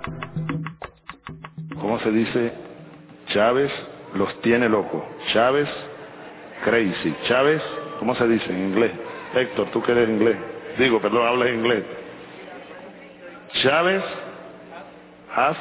tarde. ¿Cómo se dice? Chávez los tiene locos. Chávez crazy. Chávez, ¿cómo se dice en inglés? Héctor, tú que eres inglés. Hablas inglés. Chávez has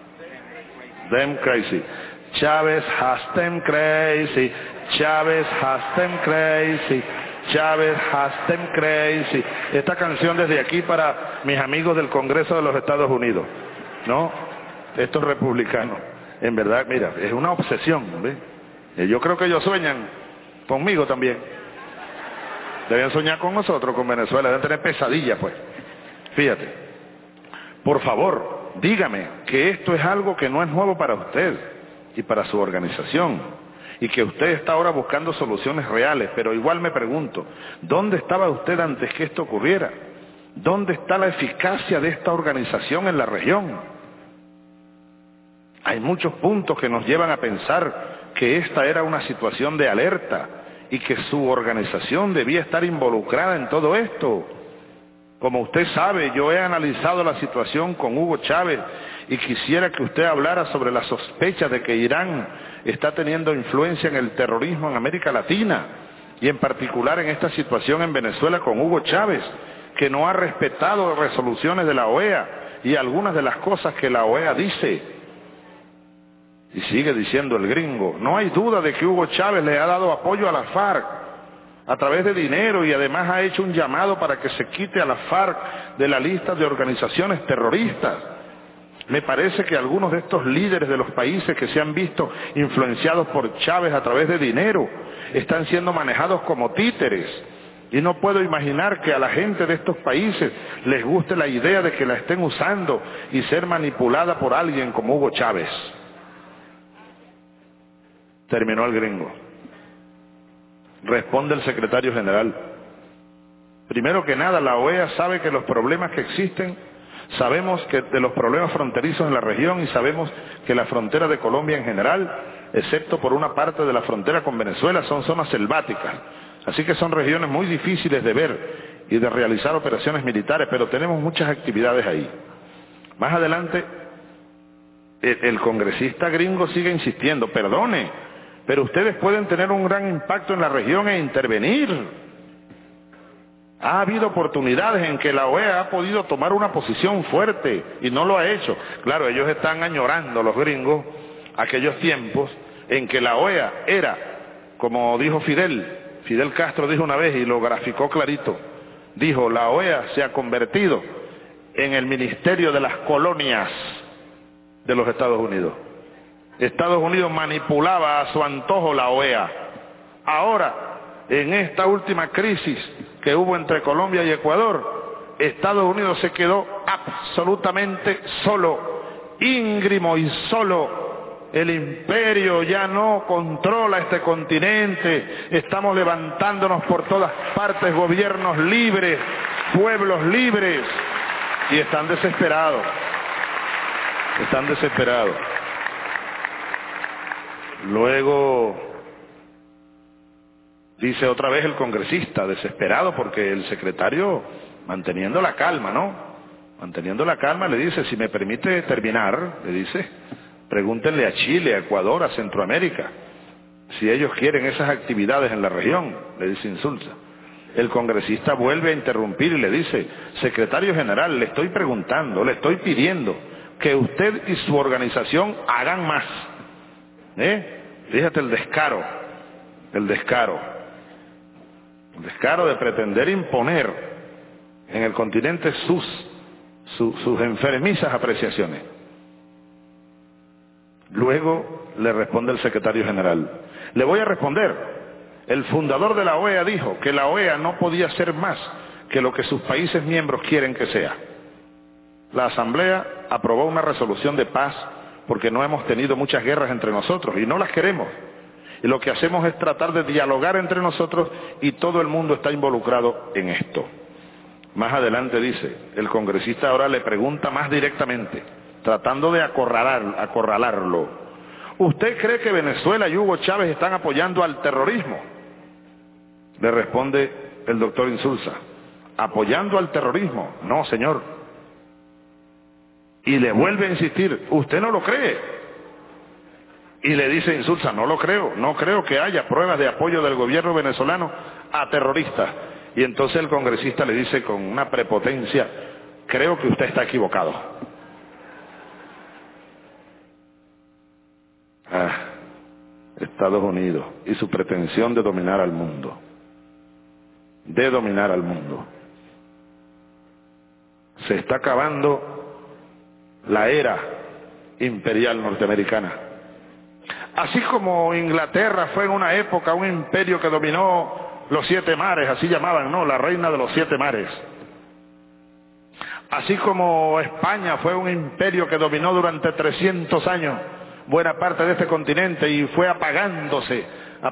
them crazy. Chávez has them crazy. Chávez has them crazy. Chávez has them crazy. Esta canción desde aquí para mis amigos del Congreso de los Estados Unidos, ¿no? Estos republicanos. En verdad, mira, es una obsesión, ¿ves? Yo creo que ellos sueñan conmigo también. Deben soñar con nosotros, con Venezuela. Deben tener pesadillas, pues. Fíjate. Por favor, dígame que esto es algo que no es nuevo para usted y para su organización. Y que usted está ahora buscando soluciones reales. Pero igual me pregunto, ¿dónde estaba usted antes que esto ocurriera? ¿Dónde está la eficacia de esta organización en la región? Hay muchos puntos que nos llevan a pensar que esta era una situación de alerta y que su organización debía estar involucrada en todo esto. Como usted sabe, yo he analizado la situación con Hugo Chávez y quisiera que usted hablara sobre la sospecha de que Irán está teniendo influencia en el terrorismo en América Latina y en particular en esta situación en Venezuela con Hugo Chávez, que no ha respetado resoluciones de la OEA y algunas de las cosas que la OEA dice. Y sigue diciendo el gringo, no hay duda de que Hugo Chávez le ha dado apoyo a la FARC a través de dinero y además ha hecho un llamado para que se quite a la FARC de la lista de organizaciones terroristas. Me parece que algunos de estos líderes de los países que se han visto influenciados por Chávez a través de dinero están siendo manejados como títeres. Y no puedo imaginar que a la gente de estos países les guste la idea de que la estén usando y ser manipulada por alguien como Hugo Chávez. Terminó el gringo. Responde el secretario general. Primero que nada, la OEA sabe que los problemas que existen, sabemos que de los problemas fronterizos en la región y sabemos que la frontera de Colombia en general, excepto por una parte de la frontera con Venezuela, son zonas selváticas. Así que son regiones muy difíciles de ver y de realizar operaciones militares, pero tenemos muchas actividades ahí. Más adelante, el congresista gringo sigue insistiendo, perdone, pero ustedes pueden tener un gran impacto en la región e intervenir. Ha habido oportunidades en que la OEA ha podido tomar una posición fuerte y no lo ha hecho. Claro, ellos están añorando, los gringos, aquellos tiempos en que la OEA era, como dijo Fidel Castro dijo una vez y lo graficó clarito, dijo, la OEA se ha convertido en el ministerio de las colonias de los Estados Unidos. Estados Unidos manipulaba a su antojo la OEA. Ahora, en esta última crisis que hubo entre Colombia y Ecuador, Estados Unidos se quedó absolutamente solo, íngrimo y solo. El imperio ya no controla este continente, estamos levantándonos por todas partes, gobiernos libres, pueblos libres, y están desesperados, Luego dice otra vez el congresista, desesperado porque el secretario, manteniendo la calma, ¿no? Manteniendo la calma, le dice, si me permite terminar, le dice, pregúntenle a Chile, a Ecuador, a Centroamérica, si ellos quieren esas actividades en la región, le dice Insulza. El congresista vuelve a interrumpir y le dice, secretario general, le estoy preguntando, le estoy pidiendo que usted y su organización hagan más. Fíjate el descaro de pretender imponer en el continente sus enfermizas apreciaciones. Luego le responde el secretario general, le voy a responder, el fundador de la OEA dijo que la OEA no podía ser más que lo que sus países miembros quieren que sea. La Asamblea aprobó una resolución de paz porque no hemos tenido muchas guerras entre nosotros y no las queremos. Y lo que hacemos es tratar de dialogar entre nosotros y todo el mundo está involucrado en esto. Más adelante dice, el congresista ahora le pregunta más directamente, tratando de acorralarlo. ¿Usted cree que Venezuela y Hugo Chávez están apoyando al terrorismo? Le responde el doctor Insulza, ¿apoyando al terrorismo? No, señor. Y le vuelve a insistir, ¿usted no lo cree? Y le dice Insulza, no lo creo, no creo que haya pruebas de apoyo del gobierno venezolano a terroristas. Y entonces el congresista le dice con una prepotencia, creo que usted está equivocado. Estados Unidos y su pretensión de dominar al mundo. Se está acabando la era imperial norteamericana. Así como Inglaterra fue en una época un imperio que dominó los 7 mares, así llamaban, ¿no? La reina de los 7 mares. Así como España fue un imperio que dominó durante 300 años buena parte de este continente y fue apagándose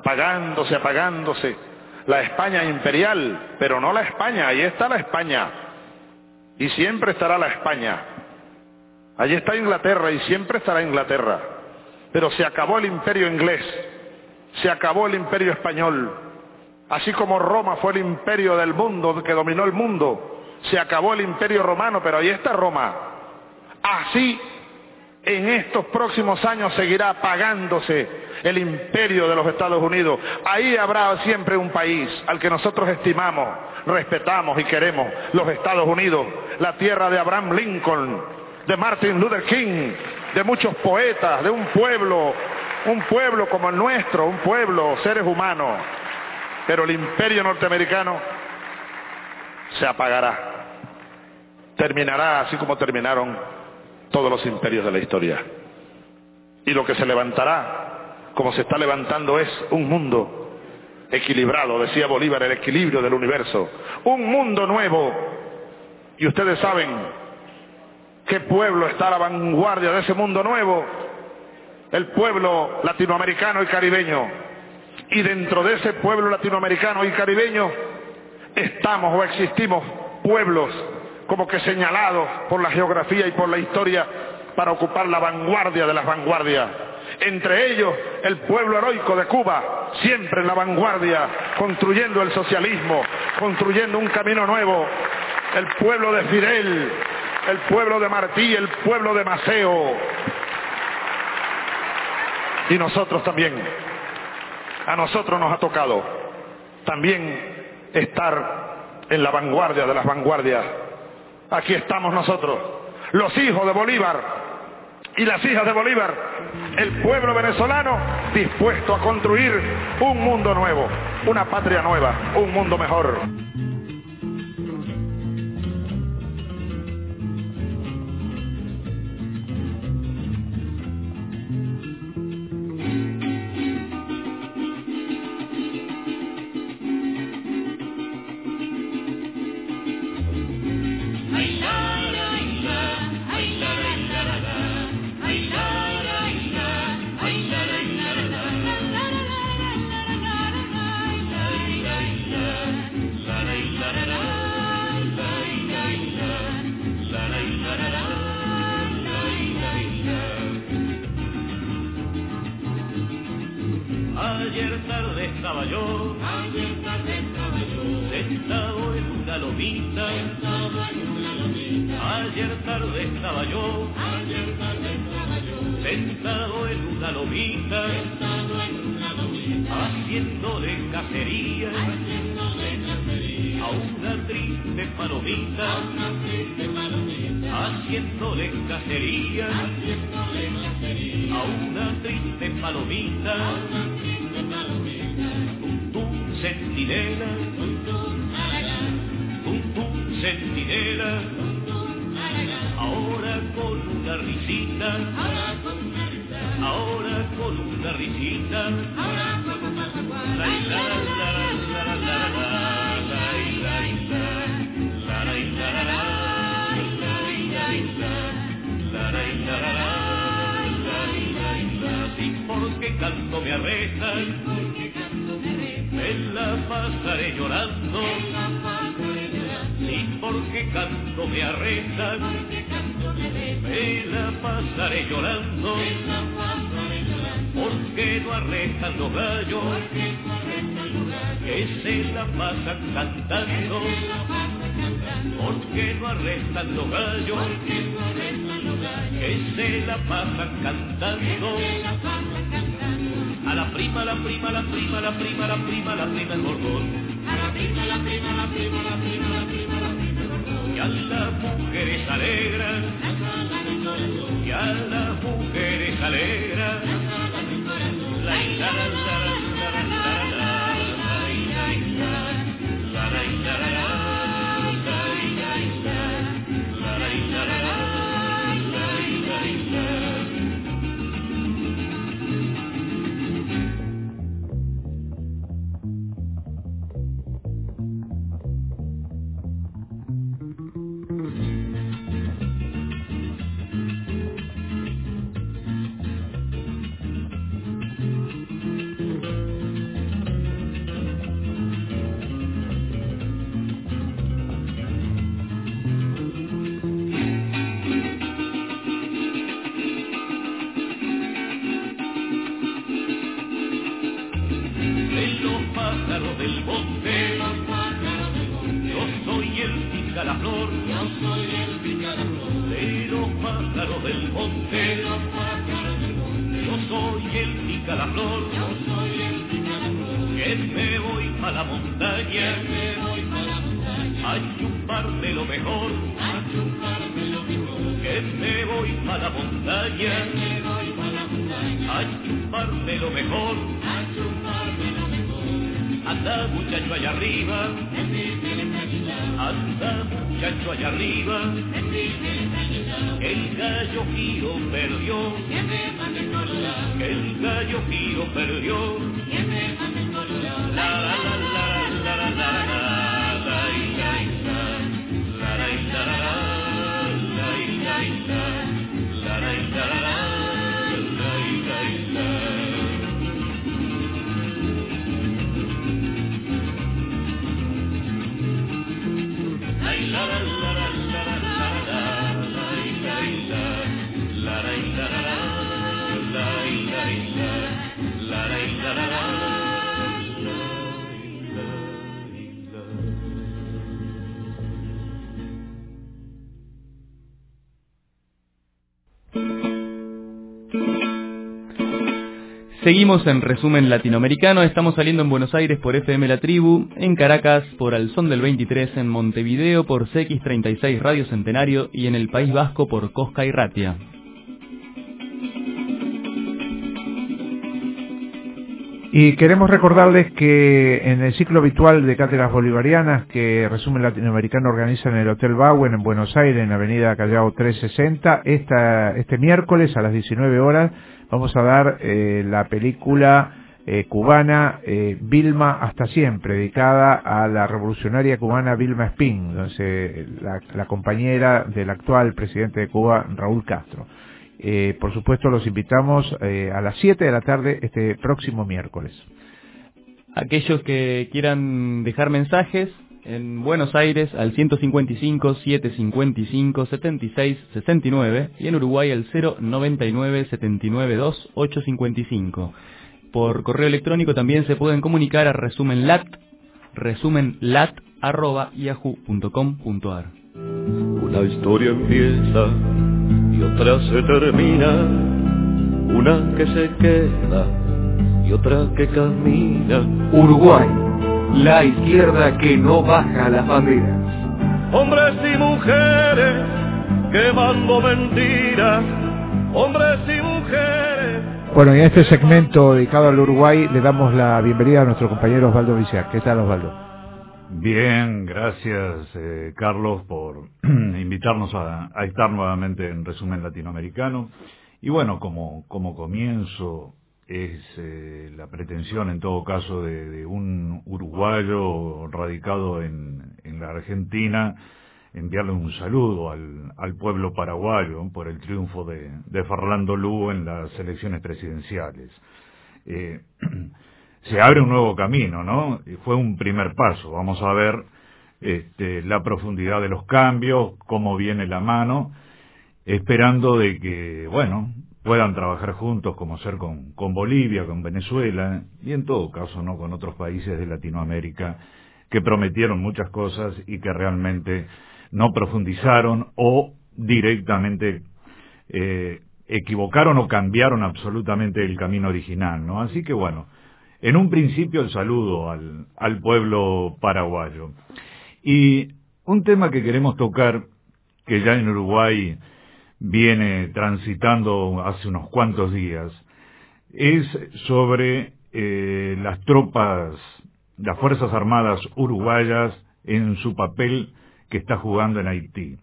la España imperial, pero no la España, ahí está la España y siempre estará la España. Allí está Inglaterra y siempre estará Inglaterra. Pero se acabó el imperio inglés, se acabó el imperio español, Así como Roma fue el imperio del mundo que dominó el mundo, se acabó el imperio romano, pero ahí está Roma. Así, en estos próximos años seguirá apagándose el imperio de los Estados Unidos. Ahí habrá siempre un país al que nosotros estimamos, respetamos y queremos, los Estados Unidos, la tierra de Abraham Lincoln, de Martin Luther King, de muchos poetas, de un pueblo como el nuestro, un pueblo, seres humanos. Pero el imperio norteamericano se apagará, terminará así como terminaron todos los imperios de la historia. Y lo que se levantará, como se está levantando, es un mundo equilibrado, decía Bolívar, el equilibrio del universo, un mundo nuevo. Y ustedes saben qué pueblo está a la vanguardia de ese mundo nuevo: el pueblo latinoamericano y caribeño. Y dentro de ese pueblo latinoamericano y caribeño estamos o existimos pueblos como que señalados por la geografía y por la historia para ocupar la vanguardia de las vanguardias. Entre ellos el pueblo heroico de Cuba, siempre en la vanguardia, construyendo el socialismo, construyendo un camino nuevo. El pueblo de Fidel, el pueblo de Martí, el pueblo de Maceo. Y nosotros también, a nosotros nos ha tocado también estar en la vanguardia de las vanguardias. Aquí estamos nosotros, los hijos de Bolívar y las hijas de Bolívar, el pueblo venezolano dispuesto a construir un mundo nuevo, una patria nueva, un mundo mejor. Ayer tarde estaba yo sentado en una lomita. Ayer tarde estaba yo sentado en una lomita, haciéndole cacería a una triste palomita, haciéndole cacería a una triste palomita. Centinela, centinela, ahora con una risita, ahora con una risita, la la la la la la la. Si porque canto me arrestan, me la pasaré llorando. Si porque canto me arrestan, me la pasaré llorando. Porque no arrestan los gallos que se la pasan cantando. Porque no arrestan los gallos que se la pasan cantando. A la prima, la prima, la prima, la prima, la prima, la prima el bordón. A la prima, la prima, la prima, la prima, la prima, la prima el bordón. Y a las mujeres alegran, y a las mujeres alegran. La la la la la la la los pájaros del monte, yo soy el picalaflor, que me voy pa' la montaña, a chuparme lo mejor, que me voy pa' la montaña, a chuparme lo mejor. Anda muchacho allá arriba, anda muchacho allá arriba, el gallo Giro perdió, el gallo Giro perdió, la la la la la la la Seguimos en Resumen Latinoamericano, estamos saliendo en Buenos Aires por FM La Tribu, en Caracas por Al Son del 23, en Montevideo por CX36 Radio Centenario y en el País Vasco por Cosca y Ratia. Y queremos recordarles que en el ciclo habitual de cátedras bolivarianas que Resumen Latinoamericano organiza en el Hotel Bauen en Buenos Aires, en Avenida Callao 360, este miércoles a las 19 horas vamos a dar la película cubana Vilma hasta siempre, dedicada a la revolucionaria cubana Vilma Espín, la compañera del actual presidente de Cuba, Raúl Castro. Por supuesto los invitamos a las 7 de la tarde este próximo miércoles. Aquellos que quieran dejar mensajes en Buenos Aires al 155-755-76-69 y en Uruguay al 099-792-855. Por correo electrónico también se pueden comunicar a resumenlat@yahoo.com.ar. Una historia empieza y otra se termina, una que se queda y otra que camina. Uruguay, la izquierda que no baja las banderas. Hombres y mujeres quemando mentiras, hombres y mujeres. Bueno, y en este segmento dedicado al Uruguay le damos la bienvenida a nuestro compañero Osvaldo Viciar. ¿Qué tal, Osvaldo? Bien, gracias Carlos por invitarnos a estar nuevamente en Resumen Latinoamericano. Y bueno, como comienzo es la pretensión en todo caso de un uruguayo radicado en la Argentina, enviarle un saludo al pueblo paraguayo por el triunfo de Fernando Lugo en las elecciones presidenciales. Se abre un nuevo camino, ¿no? Fue un primer paso. Vamos a ver la profundidad de los cambios, cómo viene la mano, esperando de que, bueno, puedan trabajar juntos como ser con Bolivia, con Venezuela y en todo caso, ¿no?, con otros países de Latinoamérica que prometieron muchas cosas y que realmente no profundizaron o directamente equivocaron o cambiaron absolutamente el camino original, ¿no? Así que bueno, en un principio el saludo al pueblo paraguayo. Y un tema que queremos tocar, que ya en Uruguay viene transitando hace unos cuantos días, es sobre las tropas, las Fuerzas Armadas uruguayas en su papel que está jugando en Haití.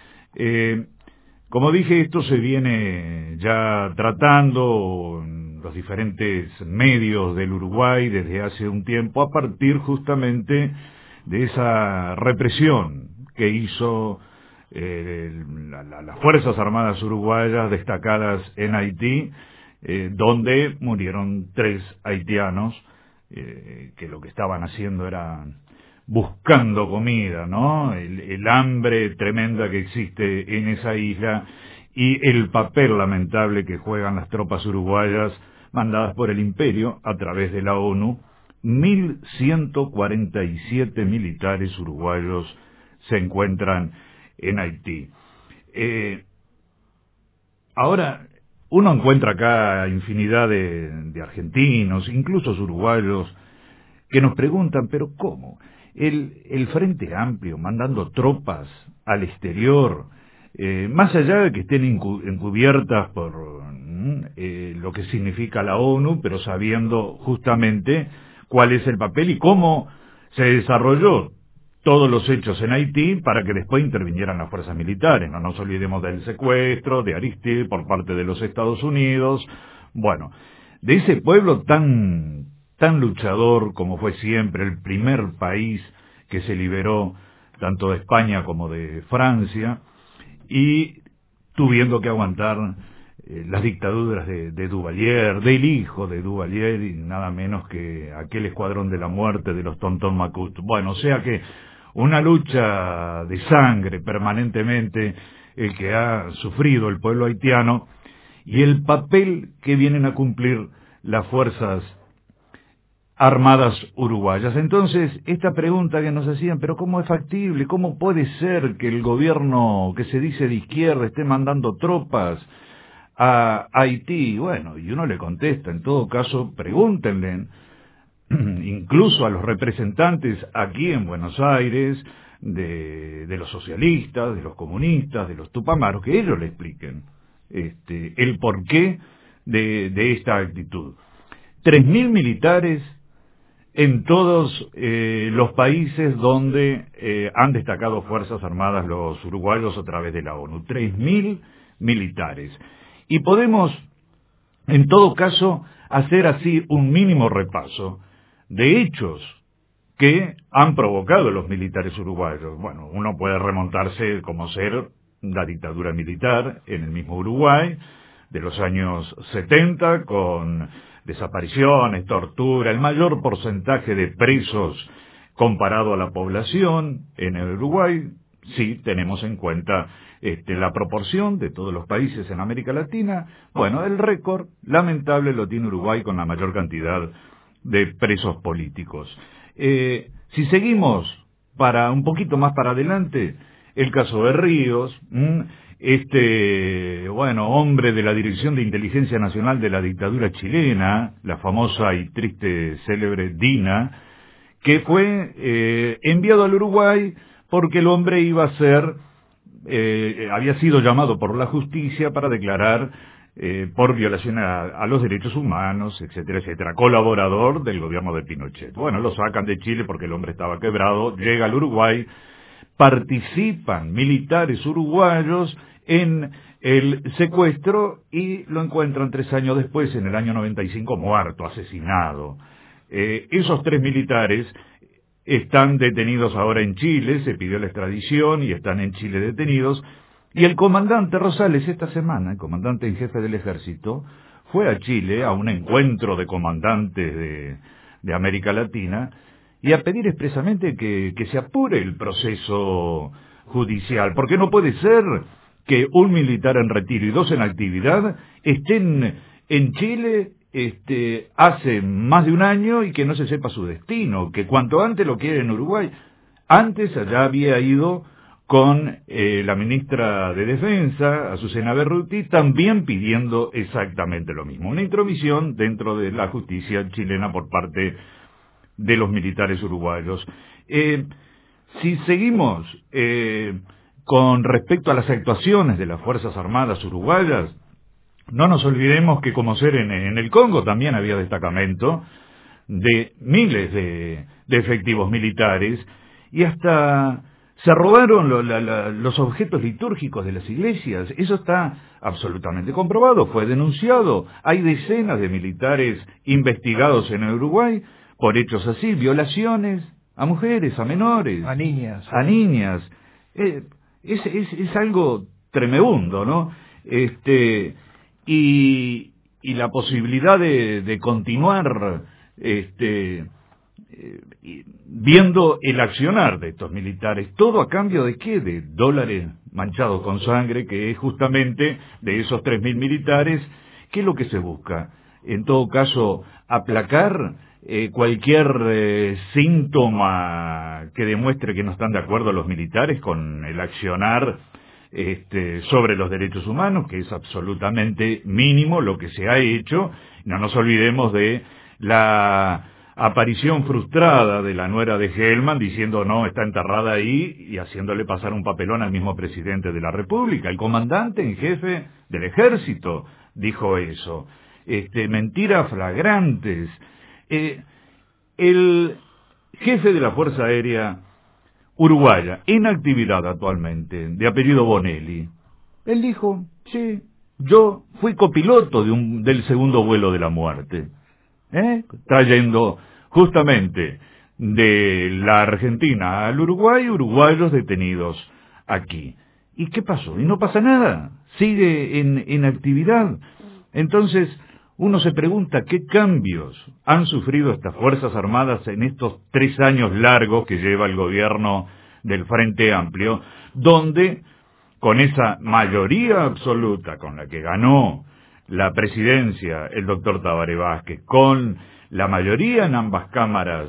Como dije, esto se viene ya tratando en los diferentes medios del Uruguay desde hace un tiempo, a partir justamente de esa represión que hizo las Fuerzas Armadas uruguayas destacadas en Haití, donde murieron 3 haitianos, que lo que estaban haciendo era buscando comida, ¿no? El hambre tremenda que existe en esa isla y el papel lamentable que juegan las tropas uruguayas mandadas por el imperio a través de la ONU. 1.147 militares uruguayos se encuentran en Haití. Ahora, uno encuentra acá infinidad de argentinos, incluso uruguayos, que nos preguntan, pero ¿cómo? El Frente Amplio mandando tropas al exterior, más allá de que estén encubiertas por lo que significa la ONU, pero sabiendo justamente cuál es el papel y cómo se desarrolló todos los hechos en Haití para que después intervinieran las fuerzas militares. No nos olvidemos del secuestro de Aristide por parte de los Estados Unidos. Bueno, de ese pueblo tan luchador como fue siempre, el primer país que se liberó tanto de España como de Francia, y tuviendo que aguantar las dictaduras de Duvalier, del hijo de Duvalier, y nada menos que aquel escuadrón de la muerte de los Tonton Macut. Bueno, o sea que una lucha de sangre permanentemente el que ha sufrido el pueblo haitiano, y el papel que vienen a cumplir las fuerzas armadas uruguayas. Entonces, esta pregunta que nos hacían, pero ¿cómo es factible? ¿Cómo puede ser que el gobierno que se dice de izquierda esté mandando tropas a Haití? Bueno, y uno le contesta, en todo caso, pregúntenle, incluso a los representantes aquí en Buenos Aires, de los socialistas, de los comunistas, de los tupamaros, que ellos le expliquen el porqué de esta actitud. 3.000 militares en todos los países donde han destacado fuerzas armadas los uruguayos a través de la ONU. 3.000 militares. Y podemos, en todo caso, hacer así un mínimo repaso de hechos que han provocado los militares uruguayos. Bueno, uno puede remontarse como ser la dictadura militar en el mismo Uruguay de los años 70, con desapariciones, tortura, el mayor porcentaje de presos comparado a la población en el Uruguay. Sí, tenemos en cuenta la proporción de todos los países en América Latina. Bueno, el récord lamentable lo tiene Uruguay con la mayor cantidad de presos políticos. Si seguimos un poquito más para adelante, el caso de Ríos, hombre de la Dirección de Inteligencia Nacional de la dictadura chilena, la famosa y triste célebre DINA, que fue enviado al Uruguay porque el hombre iba a ser, había sido llamado por la justicia para declarar por violación a los derechos humanos, etcétera, etcétera, colaborador del gobierno de Pinochet. Bueno, lo sacan de Chile porque el hombre estaba quebrado, llega al Uruguay, participan militares uruguayos en el secuestro y lo encuentran 3 años después, en el año 95, muerto, asesinado. Esos 3 militares están detenidos ahora en Chile, se pidió la extradición y están en Chile detenidos. Y el comandante Rosales esta semana, el comandante en jefe del ejército, fue a Chile a un encuentro de comandantes de América Latina y a pedir expresamente que se apure el proceso judicial, porque no puede ser que un militar en retiro y 2 en actividad estén en Chile hace más de un año y que no se sepa su destino, que cuanto antes lo quiere en Uruguay. Antes allá había ido con la ministra de Defensa, Azucena Berruti, también pidiendo exactamente lo mismo, una intromisión dentro de la justicia chilena por parte de los militares uruguayos. Si seguimos con respecto a las actuaciones de las Fuerzas Armadas uruguayas, no nos olvidemos que, como ser en el Congo, también había destacamento de miles de efectivos militares, y hasta se robaron los objetos litúrgicos de las iglesias. Eso está absolutamente comprobado, fue denunciado. Hay decenas de militares investigados en el Uruguay por hechos así, violaciones a mujeres, a menores, a niñas. Es algo tremebundo, ¿no? Y la posibilidad de continuar viendo el accionar de estos militares, todo a cambio de ¿qué? De dólares manchados con sangre, que es justamente de esos 3.000 militares. ¿Qué es lo que se busca? En todo caso, aplacar cualquier síntoma que demuestre que no están de acuerdo los militares con el accionar sobre los derechos humanos, que es absolutamente mínimo lo que se ha hecho. No nos olvidemos de la aparición frustrada de la nuera de Hellman diciendo no, está enterrada ahí, y haciéndole pasar un papelón al mismo presidente de la República. El comandante en jefe del ejército dijo eso. Mentiras flagrantes. El jefe de la Fuerza Aérea uruguaya, en actividad actualmente, de apellido Bonelli, él dijo, sí, yo fui copiloto del segundo vuelo de la muerte, trayendo justamente de la Argentina al Uruguay, uruguayos detenidos aquí. ¿Y qué pasó? Y no pasa nada, sigue en actividad. Entonces, uno se pregunta qué cambios han sufrido estas Fuerzas Armadas en estos 3 años largos que lleva el gobierno del Frente Amplio, donde, con esa mayoría absoluta con la que ganó la presidencia el doctor Tabaré Vázquez, con la mayoría en ambas cámaras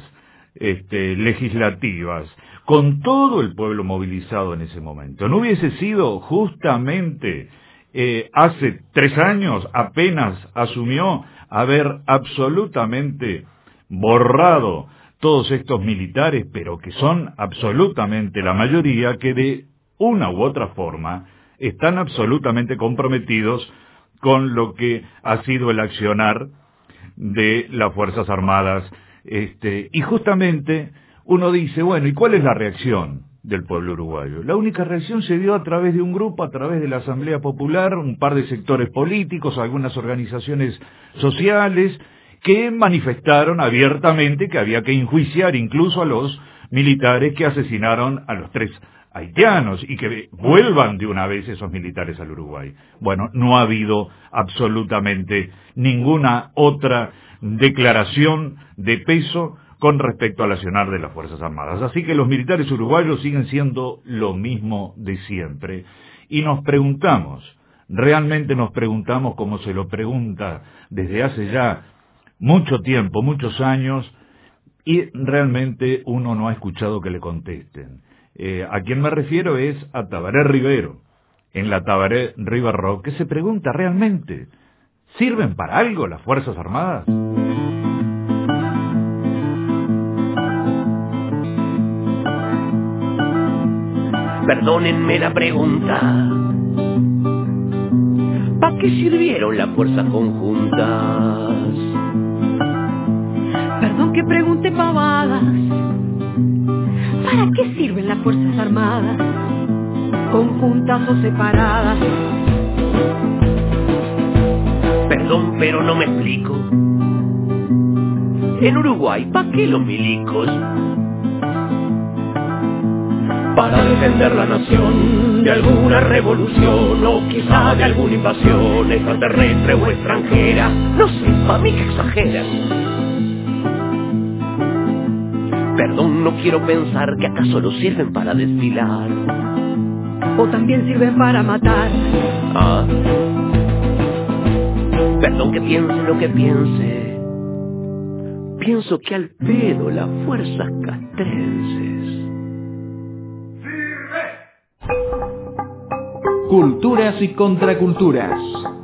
legislativas, con todo el pueblo movilizado en ese momento, ¿no hubiese sido justamente hace 3 años, apenas asumió, haber absolutamente borrado todos estos militares, pero que son absolutamente la mayoría, que de una u otra forma están absolutamente comprometidos con lo que ha sido el accionar de las Fuerzas Armadas? Y justamente uno dice, bueno, ¿y cuál es la reacción del pueblo uruguayo? La única reacción se dio a través de un grupo, a través de la Asamblea Popular, un par de sectores políticos, algunas organizaciones sociales, que manifestaron abiertamente que había que enjuiciar incluso a los militares que asesinaron a los 3 haitianos y que vuelvan de una vez esos militares al Uruguay. Bueno, no ha habido absolutamente ninguna otra declaración de peso con respecto al accionar de las Fuerzas Armadas. Así que los militares uruguayos siguen siendo lo mismo de siempre. Y nos preguntamos, realmente nos preguntamos, como se lo pregunta desde hace ya mucho tiempo, muchos años, y realmente uno no ha escuchado que le contesten. A quien me refiero es a Tabaré Rivero, en la Tabaré River Rock, que se pregunta realmente, ¿sirven para algo las Fuerzas Armadas? Perdónenme la pregunta, ¿para qué sirvieron las fuerzas conjuntas? Perdón que pregunte pavadas, ¿para qué sirven las Fuerzas Armadas? Conjuntas o separadas. Perdón, pero no me explico. En Uruguay, ¿para qué los milicos? Para defender la nación de alguna revolución o quizá de alguna invasión extraterrestre o extranjera. No sé, para mí que exageran. Perdón, no quiero pensar que acaso lo sirven para desfilar. O también sirven para matar. Ah. Perdón que piense lo que piense. Pienso que al pedo las fuerzas castrenses. Culturas y contraculturas.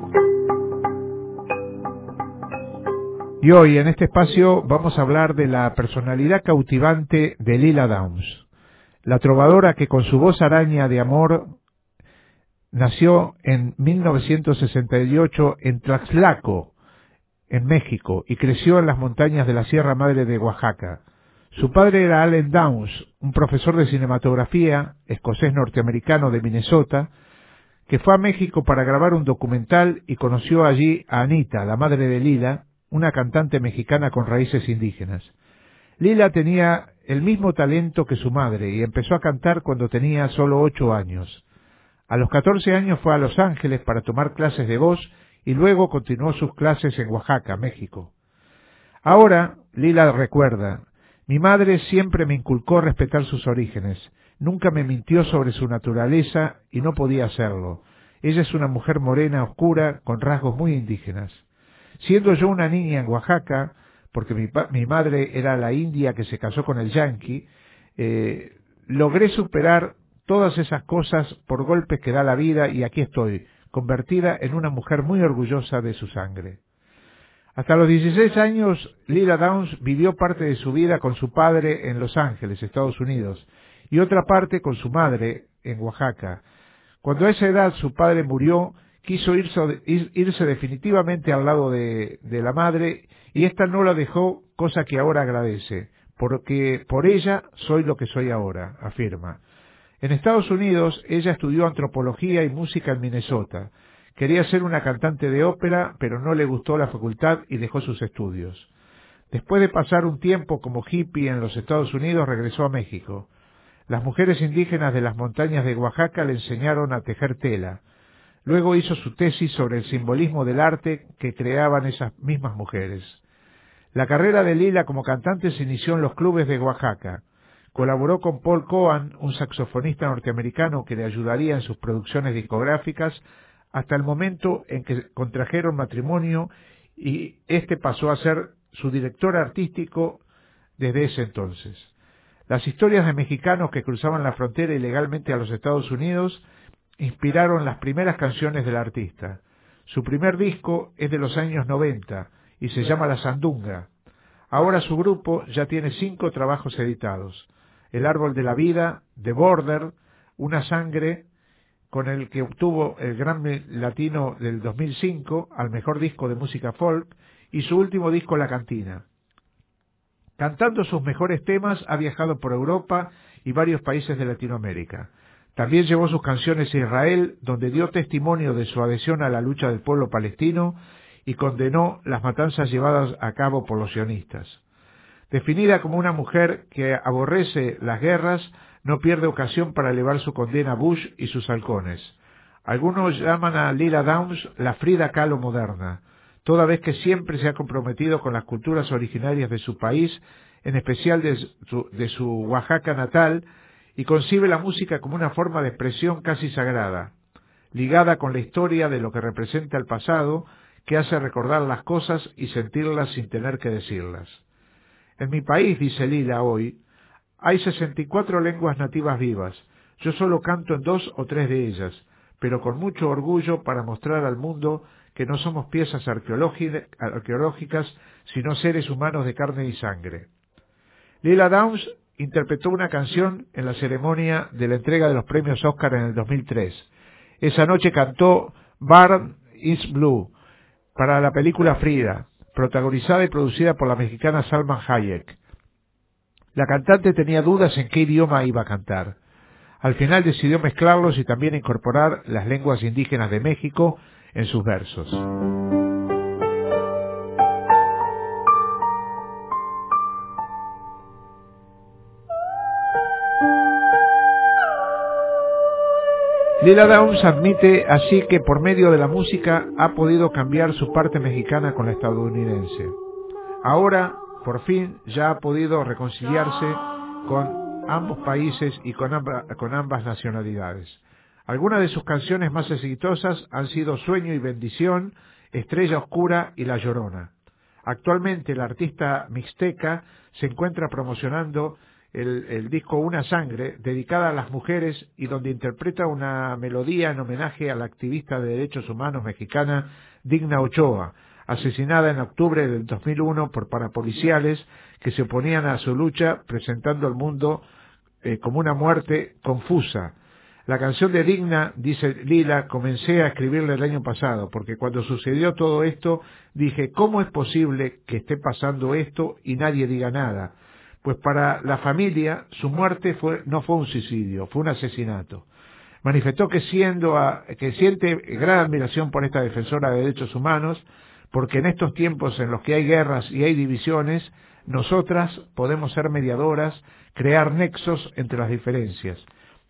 Y hoy en este espacio vamos a hablar de la personalidad cautivante de Lila Downs, la trovadora que con su voz araña de amor nació en 1968 en Tlaxlaco, en México, y creció en las montañas de la Sierra Madre de Oaxaca. Su padre era Allen Downs, un profesor de cinematografía escocés norteamericano de Minnesota, que fue a México para grabar un documental y conoció allí a Anita, la madre de Lila, una cantante mexicana con raíces indígenas. Lila tenía el mismo talento que su madre y empezó a cantar cuando tenía solo 8 años. A los 14 años fue a Los Ángeles para tomar clases de voz y luego continuó sus clases en Oaxaca, México. Ahora, Lila recuerda, mi madre siempre me inculcó respetar sus orígenes. Nunca me mintió sobre su naturaleza y no podía hacerlo. Ella es una mujer morena, oscura, con rasgos muy indígenas. Siendo yo una niña en Oaxaca, porque mi madre era la india que se casó con el yanqui, logré superar todas esas cosas por golpes que da la vida, y aquí estoy, convertida en una mujer muy orgullosa de su sangre. Hasta los 16 años, Lila Downs vivió parte de su vida con su padre en Los Ángeles, Estados Unidos, y otra parte con su madre en Oaxaca. Cuando a esa edad su padre murió, quiso irse definitivamente al lado de la madre, y ésta no la dejó, cosa que ahora agradece, porque por ella soy lo que soy ahora, afirma. En Estados Unidos, ella estudió antropología y música en Minnesota. Quería ser una cantante de ópera, pero no le gustó la facultad y dejó sus estudios. Después de pasar un tiempo como hippie en los Estados Unidos, regresó a México. Las mujeres indígenas de las montañas de Oaxaca le enseñaron a tejer tela. Luego hizo su tesis sobre el simbolismo del arte que creaban esas mismas mujeres. La carrera de Lila como cantante se inició en los clubes de Oaxaca. Colaboró con Paul Cohen, un saxofonista norteamericano que le ayudaría en sus producciones discográficas, hasta el momento en que contrajeron matrimonio y este pasó a ser su director artístico desde ese entonces. Las historias de mexicanos que cruzaban la frontera ilegalmente a los Estados Unidos inspiraron las primeras canciones del artista. Su primer disco es de los años 90 y se llama La Sandunga. Ahora su grupo ya tiene 5 trabajos editados: El Árbol de la Vida, The Border, Una Sangre, con el que obtuvo el Grammy Latino del 2005 al mejor disco de música folk, y su último disco La Cantina. Cantando sus mejores temas ha viajado por Europa y varios países de Latinoamérica. También llevó sus canciones a Israel, donde dio testimonio de su adhesión a la lucha del pueblo palestino y condenó las matanzas llevadas a cabo por los sionistas. Definida como una mujer que aborrece las guerras, no pierde ocasión para elevar su condena a Bush y sus halcones. Algunos llaman a Lila Downs la Frida Kahlo moderna, toda vez que siempre se ha comprometido con las culturas originarias de su país, en especial de su Oaxaca natal, y concibe la música como una forma de expresión casi sagrada, ligada con la historia de lo que representa el pasado, que hace recordar las cosas y sentirlas sin tener que decirlas. En mi país, dice Lila hoy, hay 64 lenguas nativas vivas. Yo solo canto en 2 o 3 de ellas, pero con mucho orgullo para mostrar al mundo que no somos piezas arqueológicas, sino seres humanos de carne y sangre. Lila Downs interpretó una canción en la ceremonia de la entrega de los premios Oscar en el 2003. Esa noche cantó Barn is Blue para la película Frida, protagonizada y producida por la mexicana Salma Hayek. La cantante tenía dudas en qué idioma iba a cantar. Al final decidió mezclarlos y también incorporar las lenguas indígenas de México en sus versos. Lila Downs admite así que por medio de la música ha podido cambiar su parte mexicana con la estadounidense. Ahora, por fin, ya ha podido reconciliarse con ambos países y con ambas nacionalidades. Algunas de sus canciones más exitosas han sido Sueño y Bendición, Estrella Oscura y La Llorona. Actualmente la artista mixteca se encuentra promocionando el disco Una Sangre, dedicada a las mujeres y donde interpreta una melodía en homenaje a la activista de derechos humanos mexicana Digna Ochoa, asesinada en octubre del 2001 por parapoliciales que se oponían a su lucha, presentando al mundo como una muerte confusa. La canción de Digna, dice Lila, comencé a escribirla el año pasado, porque cuando sucedió todo esto, dije, ¿cómo es posible que esté pasando esto y nadie diga nada? Pues para la familia, su muerte no fue un suicidio, fue un asesinato. Manifestó que siente gran admiración por esta defensora de derechos humanos, porque en estos tiempos en los que hay guerras y hay divisiones, nosotras podemos ser mediadoras, crear nexos entre las diferencias.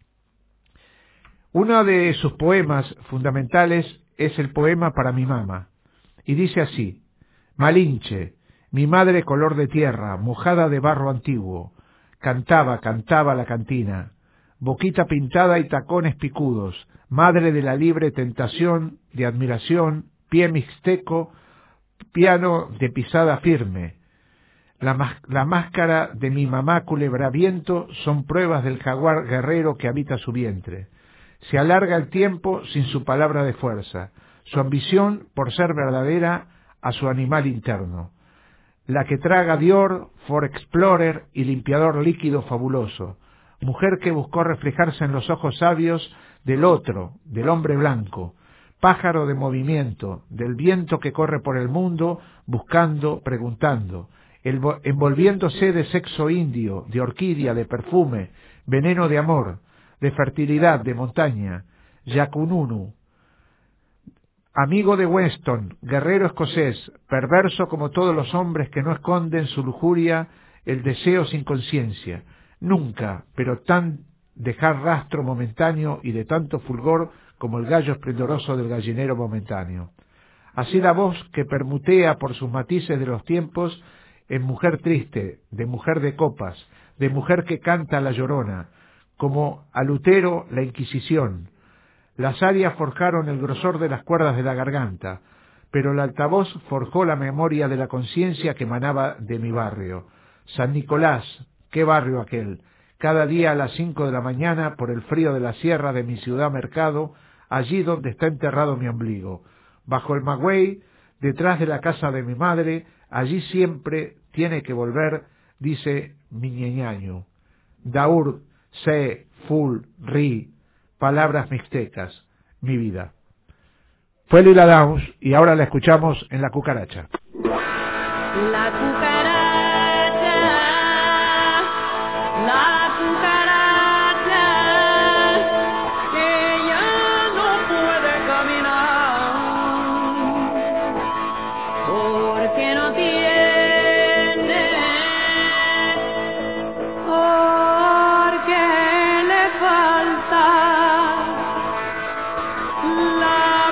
Uno de sus poemas fundamentales es el poema Para mi mamá, y dice así: Malinche, mi madre color de tierra, mojada de barro antiguo, cantaba la cantina, boquita pintada y tacones picudos, madre de la libre tentación, de admiración, pie mixteco, piano de pisada firme. La máscara de mi mamá culebraviento son pruebas del jaguar guerrero que habita su vientre. Se alarga el tiempo sin su palabra de fuerza, su ambición por ser verdadera a su animal interno. La que traga Dior, For Explorer y limpiador líquido fabuloso. Mujer que buscó reflejarse en los ojos sabios del otro, del hombre blanco. Pájaro de movimiento, del viento que corre por el mundo, buscando, preguntando. Envolviéndose de sexo indio, de orquídea, de perfume, veneno de amor, de fertilidad, de montaña. Yakununu. Amigo de Weston, guerrero escocés, perverso como todos los hombres que no esconden su lujuria, el deseo sin conciencia. Nunca, pero tan dejar rastro momentáneo y de tanto fulgor como el gallo esplendoroso del gallinero momentáneo. Así la voz que permutea por sus matices de los tiempos en mujer triste, de mujer de copas, de mujer que canta la llorona, como a Lutero la Inquisición. Las arias forjaron el grosor de las cuerdas de la garganta, pero el altavoz forjó la memoria de la conciencia que emanaba de mi barrio. San Nicolás, qué barrio aquel. Cada día a las 5 de la mañana, por el frío de la sierra de mi ciudad mercado, allí donde está enterrado mi ombligo. Bajo el maguey, detrás de la casa de mi madre, allí siempre tiene que volver, dice mi ñeñaño. Daur, se, ful, ri, palabras mixtecas, mi vida. Fue Lila Downs y ahora la escuchamos en La Cucaracha. La cucaracha, la cucaracha, que ya no puede caminar, porque no tiene, porque le falta la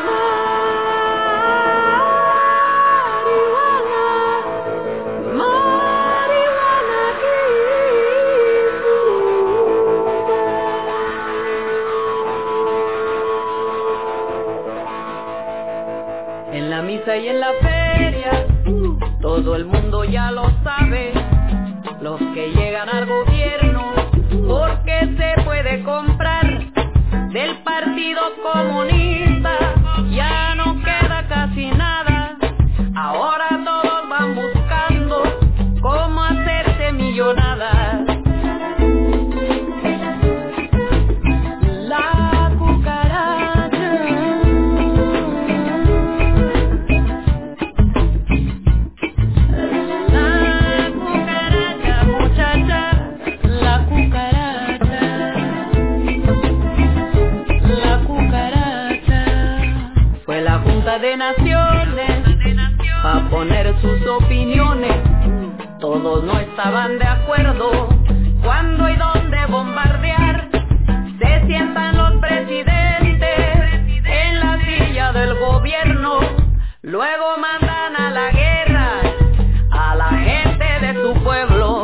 y en la feria, todo el mundo ya lo sabe, los que llegan al gobierno, porque se puede comprar del Partido Comunista, ya no queda casi nada, ahora todos van buscando cómo hacerse millonadas. De naciones, a poner sus opiniones, todos no estaban de acuerdo, cuándo y dónde bombardear, se sientan los presidentes en la silla del gobierno, luego mandan a la guerra a la gente de su pueblo.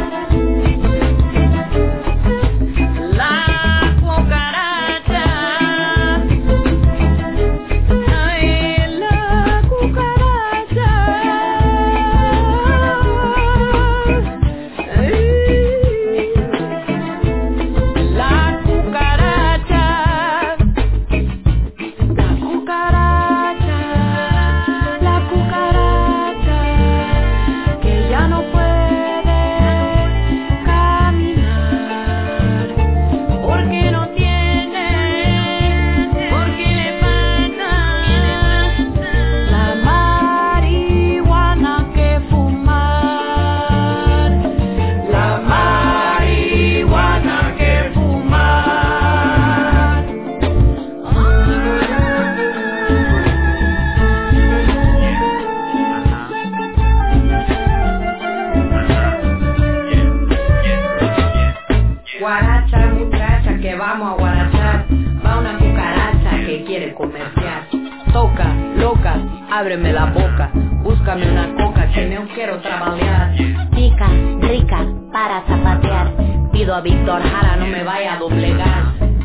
Ábreme la boca, búscame una coca que no quiero trabajar. Chica, rica, para zapatear. Pido a Víctor Jara, no me vaya a doblegar.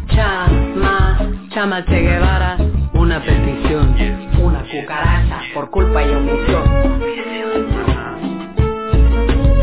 Chama Che Guevara, una petición, una cucaracha por culpa y omisión.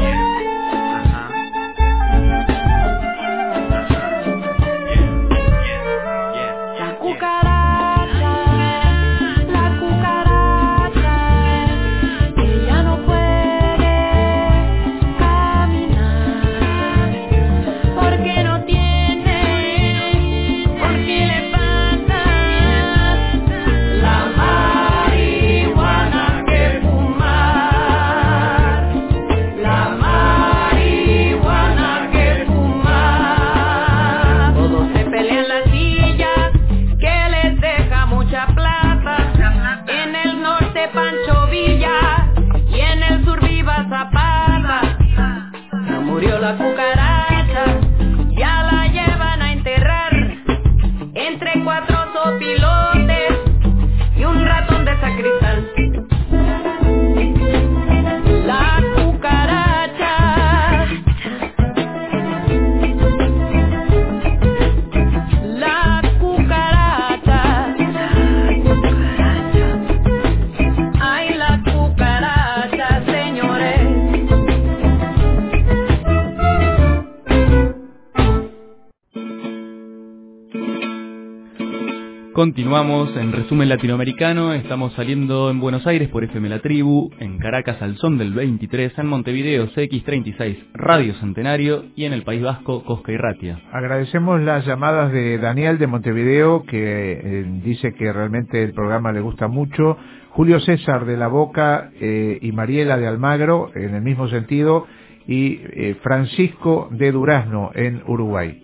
continuamos en Resumen Latinoamericano. Estamos saliendo en Buenos Aires por FM La Tribu, en Caracas al son del 23, en Montevideo CX36 Radio Centenario y en el País Vasco Cosca y Ratia. Agradecemos las llamadas de Daniel de Montevideo, que dice que realmente el programa le gusta mucho, Julio César de La Boca y Mariela de Almagro en el mismo sentido, y Francisco de Durazno en Uruguay.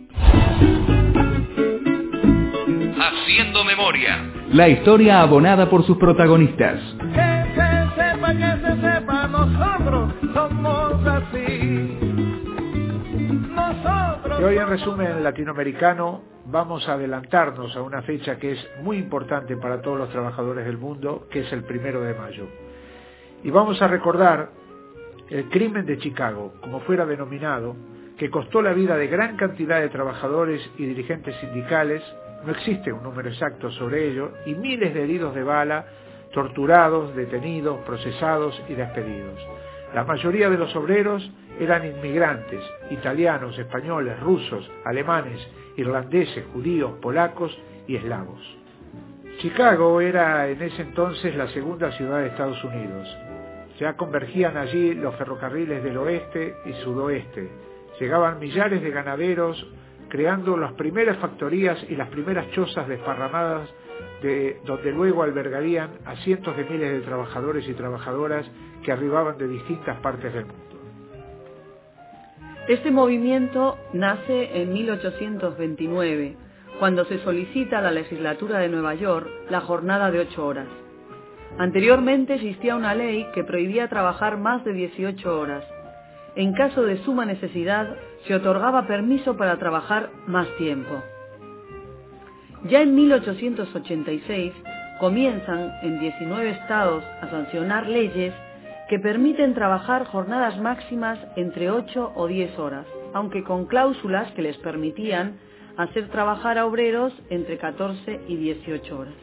Haciendo memoria. La historia abonada por sus protagonistas. Que se sepa, nosotros somos así. Y hoy en Resumen Latinoamericano vamos a adelantarnos a una fecha que es muy importante para todos los trabajadores del mundo, que es el 1 de mayo. Y vamos a recordar el crimen de Chicago, como fuera denominado, que costó la vida de gran cantidad de trabajadores y dirigentes sindicales. No existe un número exacto sobre ello, y miles de heridos de bala, torturados, detenidos, procesados y despedidos. La mayoría de los obreros eran inmigrantes, italianos, españoles, rusos, alemanes, irlandeses, judíos, polacos y eslavos. Chicago era en ese entonces la segunda ciudad de Estados Unidos. Ya convergían allí los ferrocarriles del oeste y sudoeste. Llegaban millares de ganaderos, creando las primeras factorías y las primeras chozas desparramadas, donde luego albergarían a cientos de miles de trabajadores y trabajadoras que arribaban de distintas partes del mundo. Este movimiento nace en 1829, cuando se solicita a la legislatura de Nueva York la jornada de 8 horas. Anteriormente existía una ley que prohibía trabajar más de 18 horas. En caso de suma necesidad, se otorgaba permiso para trabajar más tiempo. Ya en 1886 comienzan en 19 estados a sancionar leyes que permiten trabajar jornadas máximas entre 8 o 10 horas, aunque con cláusulas que les permitían hacer trabajar a obreros entre 14 y 18 horas.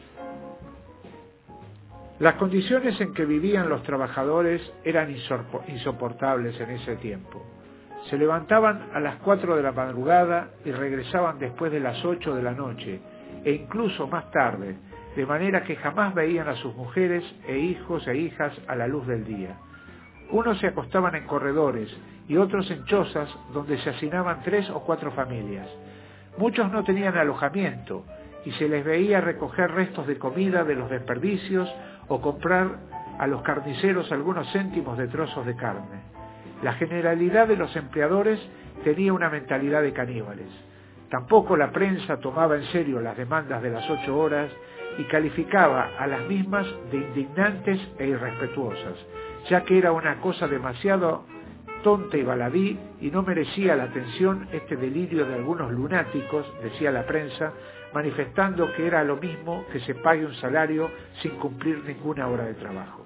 Las condiciones en que vivían los trabajadores eran insoportables en ese tiempo. Se levantaban a las 4 de la madrugada y regresaban después de las 8 de la noche, e incluso más tarde, de manera que jamás veían a sus mujeres e hijos e hijas a la luz del día. Unos se acostaban en corredores y otros en chozas donde se hacinaban 3 o 4 familias. Muchos no tenían alojamiento y se les veía recoger restos de comida de los desperdicios o comprar a los carniceros algunos céntimos de trozos de carne. La generalidad de los empleadores tenía una mentalidad de caníbales. Tampoco la prensa tomaba en serio las demandas de las 8 horas y calificaba a las mismas de indignantes e irrespetuosas, ya que era una cosa demasiado tonta y baladí y no merecía la atención este delirio de algunos lunáticos, decía la prensa, manifestando que era lo mismo que se pague un salario sin cumplir ninguna hora de trabajo.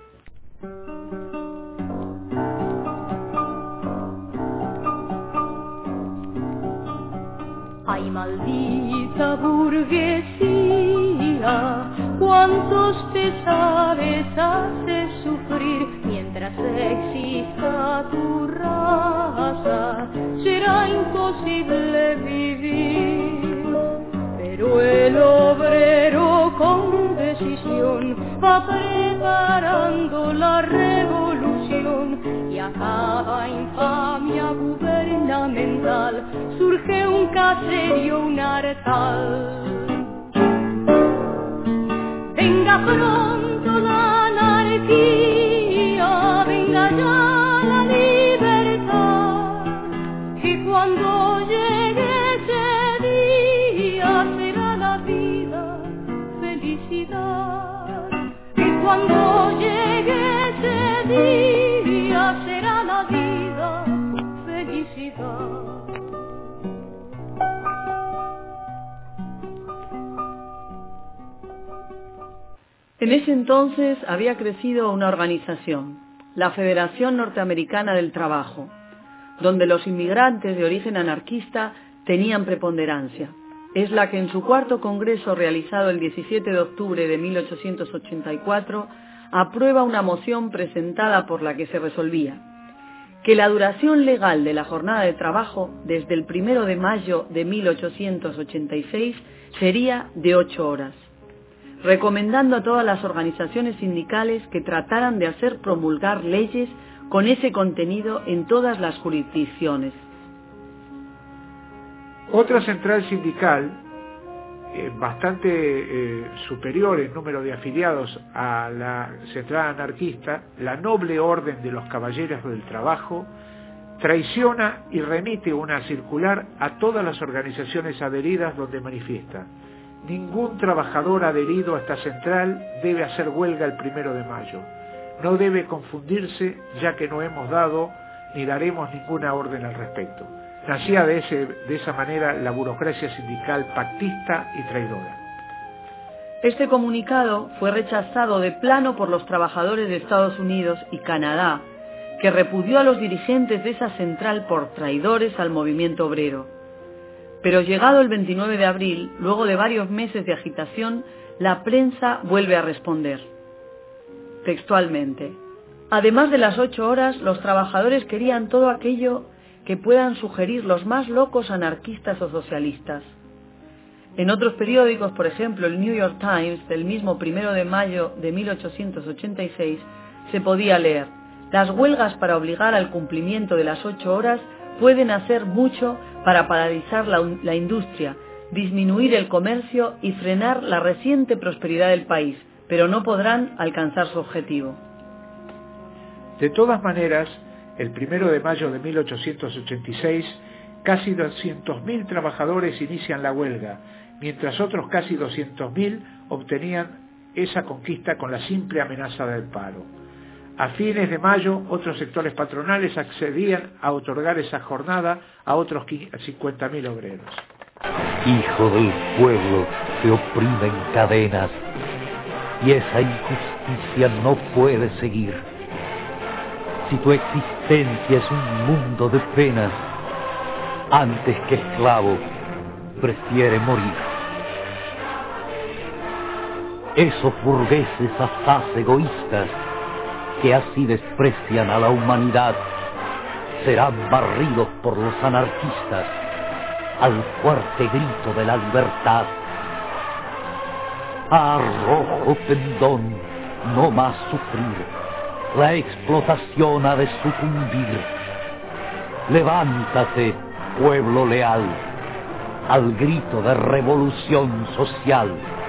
Ay, maldita burguesía, cuántos pesares hace sufrir. Mientras exista tu raza, será imposible vivir. Pero el obrero con decisión va preparando la revolución, y a cada infamia gubernamental surge un caserío, un hartal. Venga pronto la anarquía, venga ya la libertad, que cuando llegue ese día será la vida felicidad, que cuando llegue ese día será la vida felicidad. En ese entonces había crecido una organización, la Federación Norteamericana del Trabajo, donde los inmigrantes de origen anarquista tenían preponderancia. Es la que en su cuarto congreso realizado el 17 de octubre de 1884 aprueba una moción presentada por la que se resolvía que la duración legal de la jornada de trabajo desde el 1 de mayo de 1886 sería de 8 horas, recomendando a todas las organizaciones sindicales que trataran de hacer promulgar leyes con ese contenido en todas las jurisdicciones. Otra central sindical, bastante superior en número de afiliados a la central anarquista, la Noble Orden de los Caballeros del Trabajo, traiciona y remite una circular a todas las organizaciones adheridas donde manifiesta: ningún trabajador adherido a esta central debe hacer huelga el 1 de mayo. No debe confundirse, ya que no hemos dado ni daremos ninguna orden al respecto. Nacía de esa manera la burocracia sindical pactista y traidora. Este comunicado fue rechazado de plano por los trabajadores de Estados Unidos y Canadá, que repudió a los dirigentes de esa central por traidores al movimiento obrero. Pero llegado el 29 de abril, luego de varios meses de agitación, la prensa vuelve a responder. Textualmente: además de las 8 horas, los trabajadores querían todo aquello que puedan sugerir los más locos anarquistas o socialistas. En otros periódicos, por ejemplo el New York Times, del mismo 1 de mayo de 1886, se podía leer: las huelgas para obligar al cumplimiento de las 8 horas pueden hacer mucho para paralizar la industria, disminuir el comercio y frenar la reciente prosperidad del país, pero no podrán alcanzar su objetivo. De todas maneras, el 1 de mayo de 1886, casi 200.000 trabajadores inician la huelga, mientras otros casi 200.000 obtenían esa conquista con la simple amenaza del paro. A fines de mayo, otros sectores patronales accedían a otorgar esa jornada a otros 50.000 obreros. Hijo del pueblo, te oprimen cadenas, y esa injusticia no puede seguir. Si tu existencia es un mundo de penas, antes que esclavo, prefiere morir. Esos burgueses asaz egoístas que así desprecian a la humanidad serán barridos por los anarquistas al fuerte grito de la libertad. Arrojo pendón, no más sufrir. La explotación ha de sucumbir. Levántate, pueblo leal, al grito de revolución social.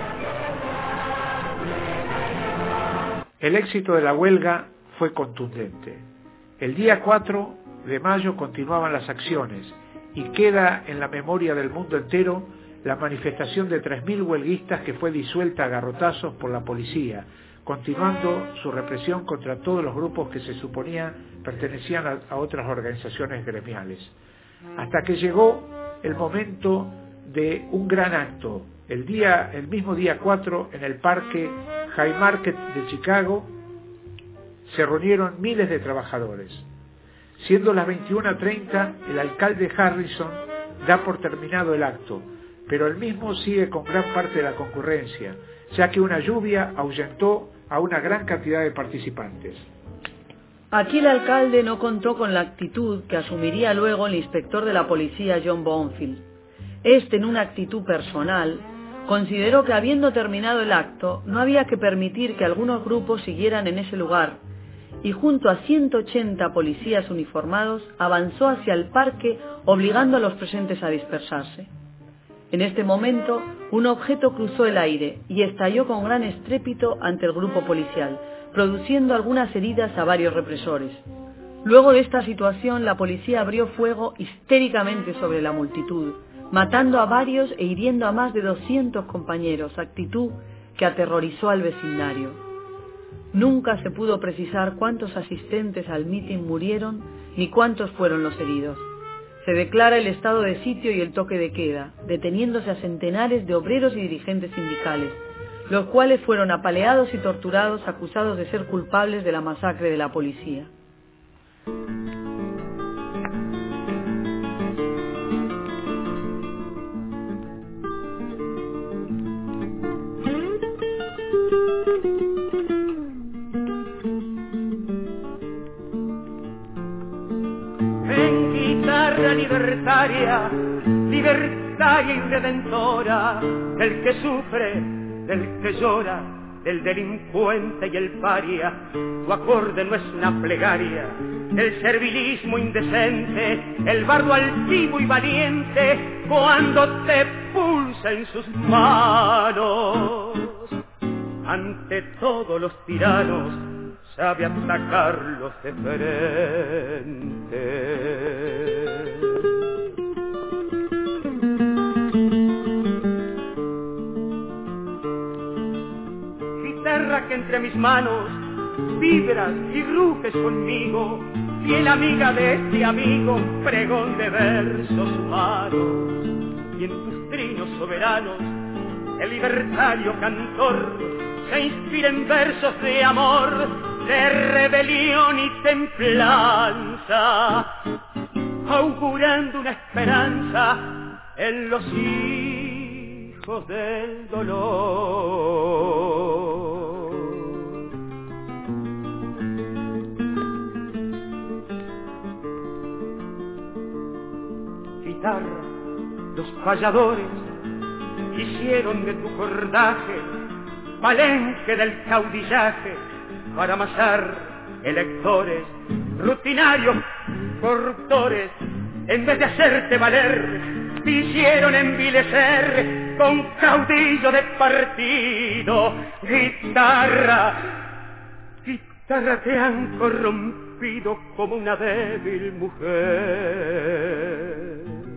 El éxito de la huelga fue contundente. El día 4 de mayo continuaban las acciones y queda en la memoria del mundo entero la manifestación de 3.000 huelguistas que fue disuelta a garrotazos por la policía, continuando su represión contra todos los grupos que se suponía pertenecían a otras organizaciones gremiales. Hasta que llegó el momento de un gran acto. El mismo día 4, en el parque Haymarket de Chicago, se reunieron miles de trabajadores. Siendo las 21:30, el alcalde Harrison da por terminado el acto, pero el mismo sigue con gran parte de la concurrencia, ya que una lluvia ahuyentó a una gran cantidad de participantes. Aquí el alcalde no contó con la actitud que asumiría luego el inspector de la policía John Bonfield. Este, en una actitud personal, consideró que habiendo terminado el acto, no había que permitir que algunos grupos siguieran en ese lugar, y junto a 180 policías uniformados avanzó hacia el parque, obligando a los presentes a dispersarse. En este momento, un objeto cruzó el aire y estalló con gran estrépito ante el grupo policial, produciendo algunas heridas a varios represores. Luego de esta situación, la policía abrió fuego histéricamente sobre la multitud, matando a varios e hiriendo a más de 200 compañeros, actitud que aterrorizó al vecindario. Nunca se pudo precisar cuántos asistentes al mitin murieron ni cuántos fueron los heridos. Se declara el estado de sitio y el toque de queda, deteniéndose a centenares de obreros y dirigentes sindicales, los cuales fueron apaleados y torturados acusados de ser culpables de la masacre de la policía. libertaria, libertaria y redentora, del que sufre, del que llora, del delincuente y el paria. Tu acorde no es una plegaria, el servilismo indecente, el bardo altivo y valiente, cuando te pulsa en sus manos. Ante todos los tiranos sabe atacarlos de frente. Guitarra que entre mis manos vibras y ruges conmigo, fiel amiga de este amigo, pregón de versos humanos. Y en tus trinos soberanos el libertario cantor se inspira en versos de amor, de rebelión y templanza, augurando una esperanza en los hijos del dolor. Guitarra, los payadores hicieron de tu cordaje palenque del caudillaje para amasar electores, rutinarios, corruptores. En vez de hacerte valer, te hicieron envilecer con caudillo de partido. Guitarra, guitarra, te han corrompido como una débil mujer.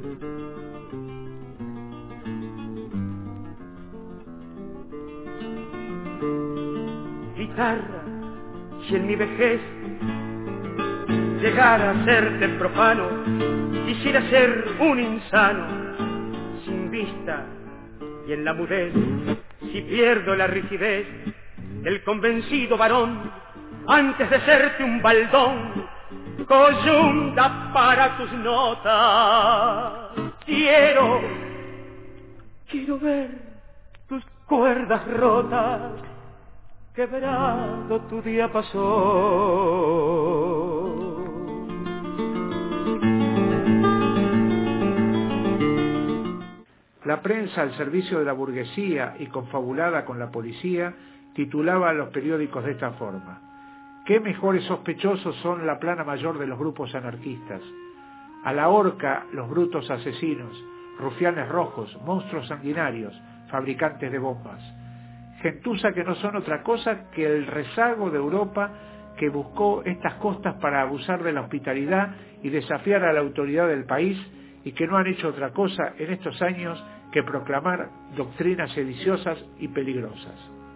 Guitarra, si en mi vejez llegara a serte profano, quisiera ser un insano, sin vista y en la mudez, si pierdo la rigidez del convencido varón, antes de serte un baldón, coyunda para tus notas. Quiero ver tus cuerdas rotas, quebrado tu diapasón. La prensa al servicio de la burguesía y confabulada con la policía titulaba a los periódicos de esta forma: ¿qué mejores sospechosos son la plana mayor de los grupos anarquistas? A la horca los brutos asesinos, rufianes rojos, monstruos sanguinarios, fabricantes de bombas. Gentuza que no son otra cosa que el rezago de Europa que buscó estas costas para abusar de la hospitalidad y desafiar a la autoridad del país, y que no han hecho otra cosa en estos años que proclamar doctrinas sediciosas y peligrosas.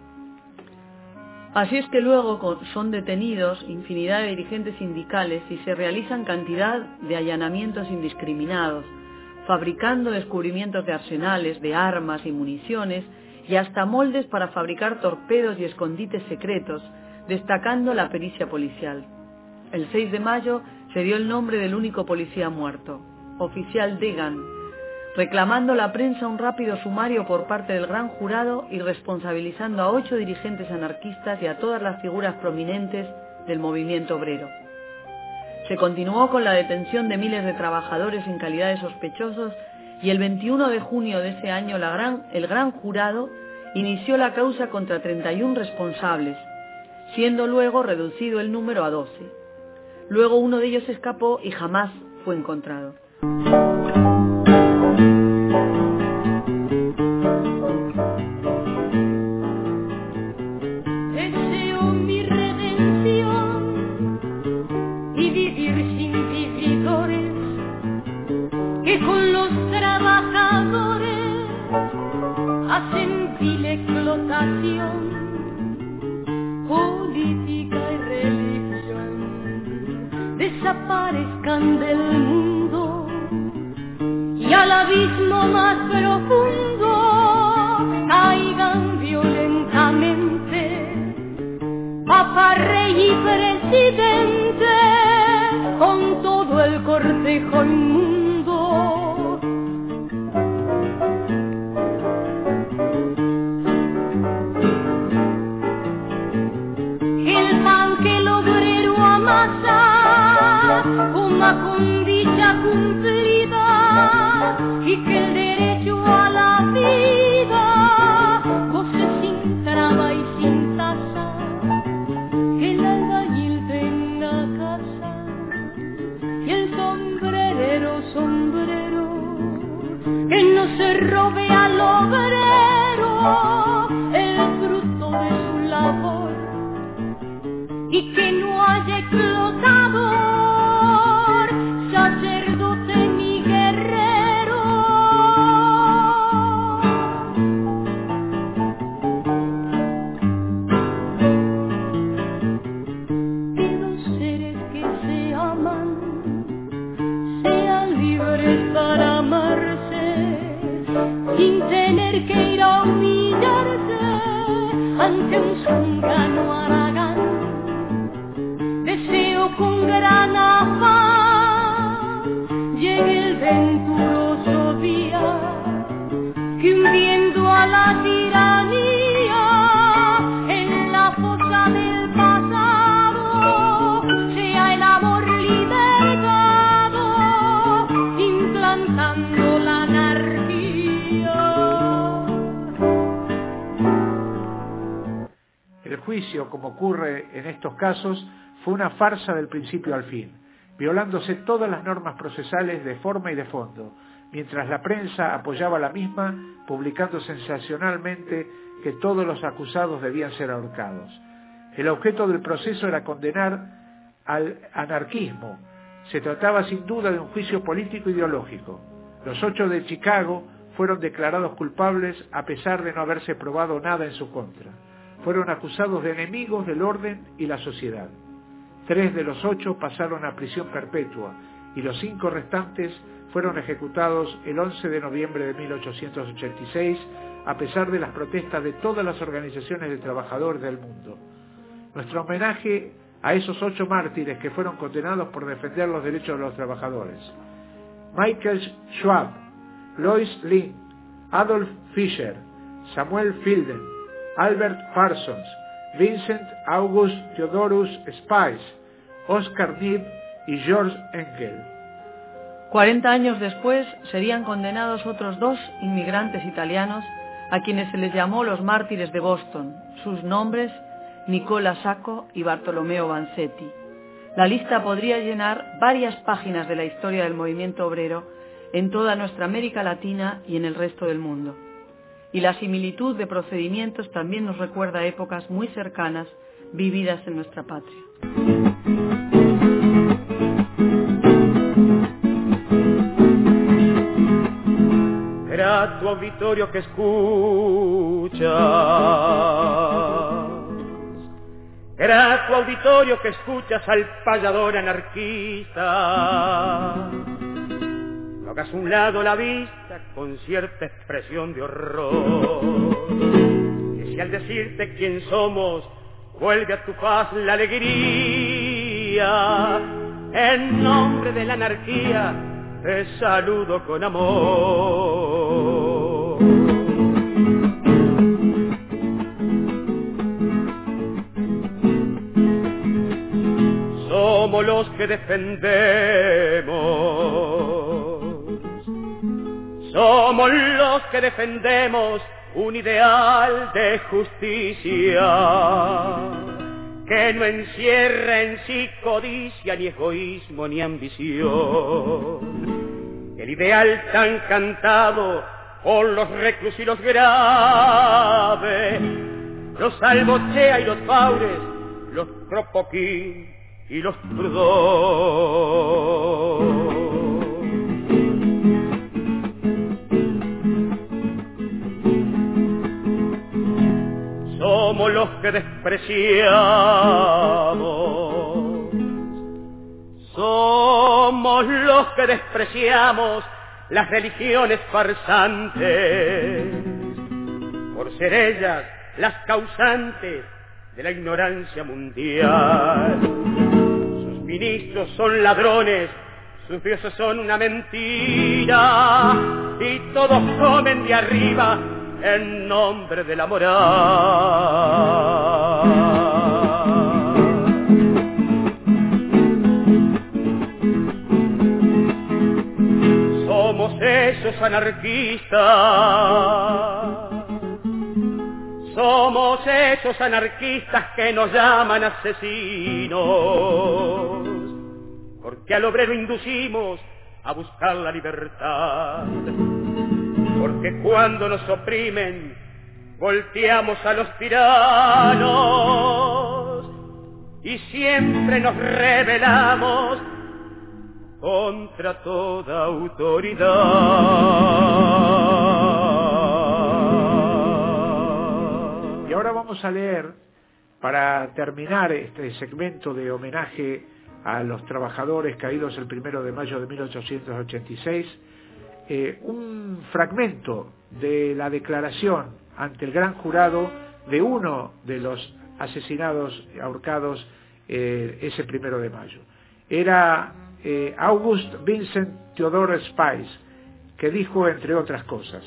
Así es que luego son detenidos infinidad de dirigentes sindicales y se realizan cantidad de allanamientos indiscriminados, fabricando descubrimientos de arsenales, de armas y municiones, y hasta moldes para fabricar torpedos y escondites secretos, destacando la pericia policial. El 6 de mayo se dio el nombre del único policía muerto, oficial Degan, reclamando la prensa un rápido sumario por parte del gran jurado y responsabilizando a 8 dirigentes anarquistas y a todas las figuras prominentes del movimiento obrero. Se continuó con la detención de miles de trabajadores en calidad de sospechosos, y el 21 de junio de ese año el gran jurado inició la causa contra 31 responsables, siendo luego reducido el número a 12. Luego uno de ellos escapó y jamás fue encontrado. Deseo mi redención y vivir sin vividores, que con los trabajadores hacen vil explotación, política y religión desaparezcan del mundo y al abismo más profundo caigan violentamente Papa, Rey y Presidente con todo el cortejo inmundo. El pan que el obrero amasa, coma con dicha cumplida, y que el derecho a la vida goce sin traba y sin tasa, que el albañil tenga casa y el sombrerero sombrero, que no se robe al obrero el fruto de su labor y que no haya explotador, sacerdote ni guerrero. Que los seres que se aman sean libres para amarse sin tener que ir a humillarse ante un zángano haragán. Deseo con gran afán llegue el venturoso día que hundiendo a la tiranía en la fosa del pasado sea el amor libertado implantando la anarquía. El juicio, como ocurre en estos casos, fue una farsa del principio al fin, violándose todas las normas procesales de forma y de fondo, mientras la prensa apoyaba la misma, publicando sensacionalmente que todos los acusados debían ser ahorcados. El objeto del proceso era condenar al anarquismo. Se trataba sin duda de un juicio político ideológico. Los 8 de Chicago fueron declarados culpables a pesar de no haberse probado nada en su contra. Fueron acusados de enemigos del orden y la sociedad. 3 de los 8 pasaron a prisión perpetua y los 5 restantes fueron ejecutados el 11 de noviembre de 1886 a pesar de las protestas de todas las organizaciones de trabajadores del mundo. Nuestro homenaje a esos 8 mártires que fueron condenados por defender los derechos de los trabajadores: Michael Schwab, Lois Lynn, Adolf Fischer, Samuel Filden, Albert Parsons, Vincent August Theodorus Spies, Oscar Nib y George Engel. 40 años después serían condenados otros 2 inmigrantes italianos a quienes se les llamó los mártires de Boston, sus nombres Nicola Sacco y Bartolomeo Vanzetti. La lista podría llenar varias páginas de la historia del movimiento obrero en toda nuestra América Latina y en el resto del mundo. Y la similitud de procedimientos también nos recuerda épocas muy cercanas vividas en nuestra patria. Grato auditorio que escuchas, grato auditorio que escuchas al payador anarquista. No hagas un lado la vista con cierta expresión de horror, que si al decirte quién somos vuelve a tu faz la alegría. En nombre de la anarquía te saludo con amor. Somos los que defendemos, somos los que defendemos un ideal de justicia que no encierra en sí codicia, ni egoísmo, ni ambición. El ideal tan cantado por los reclusos y los graves, los Albochea y los Faures, los Kropotkin y los Proudhon. Somos los que despreciamos, somos los que despreciamos las religiones farsantes, por ser ellas las causantes de la ignorancia mundial. Sus ministros son ladrones, sus dioses son una mentira, y todos comen de arriba en nombre de la moral. Somos anarquistas. Somos esos anarquistas que nos llaman asesinos, porque al obrero inducimos a buscar la libertad, porque cuando nos oprimen volteamos a los tiranos y siempre nos rebelamos contra toda autoridad. Y ahora vamos a leer, para terminar este segmento de homenaje a los trabajadores caídos el 1 de mayo de 1886, un fragmento de la declaración ante el gran jurado de uno de los asesinados, ahorcados ese 1 de mayo. Era August Vincent Theodore Spies, que dijo, entre otras cosas: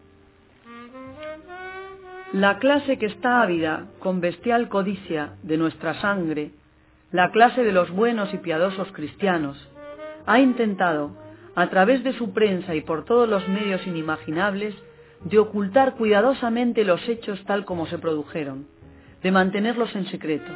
la clase que está ávida con bestial codicia de nuestra sangre, la clase de los buenos y piadosos cristianos, ha intentado, a través de su prensa y por todos los medios inimaginables, de ocultar cuidadosamente los hechos tal como se produjeron, de mantenerlos en secreto.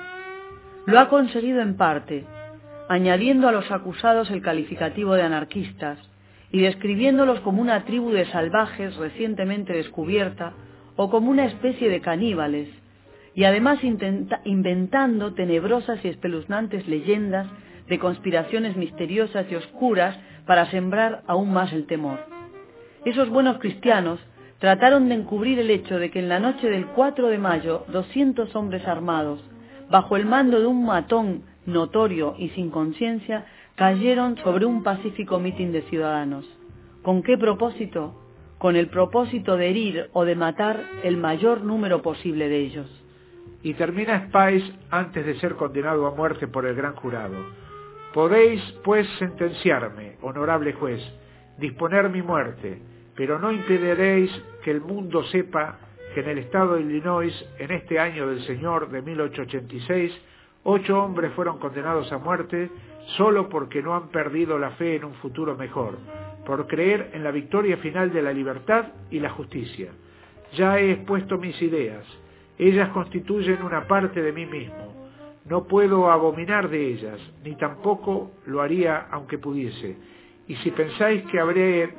Lo ha conseguido en parte, añadiendo a los acusados el calificativo de anarquistas y describiéndolos como una tribu de salvajes recientemente descubierta o como una especie de caníbales, y además inventando tenebrosas y espeluznantes leyendas de conspiraciones misteriosas y oscuras para sembrar aún más el temor. Esos buenos cristianos trataron de encubrir el hecho de que en la noche del 4 de mayo 200 hombres armados, bajo el mando de un matón notorio y sin conciencia, cayeron sobre un pacífico mitin de ciudadanos. ¿Con qué propósito? Con el propósito de herir o de matar el mayor número posible de ellos. Y termina Spies antes de ser condenado a muerte por el gran jurado: podéis, pues, sentenciarme, honorable juez, disponer mi muerte, pero no impediréis que el mundo sepa que en el estado de Illinois, en este año del Señor de 1886, 8 hombres fueron condenados a muerte solo porque no han perdido la fe en un futuro mejor, por creer en la victoria final de la libertad y la justicia. Ya he expuesto mis ideas. Ellas constituyen una parte de mí mismo. No puedo abominar de ellas, ni tampoco lo haría aunque pudiese. Y si pensáis que habréis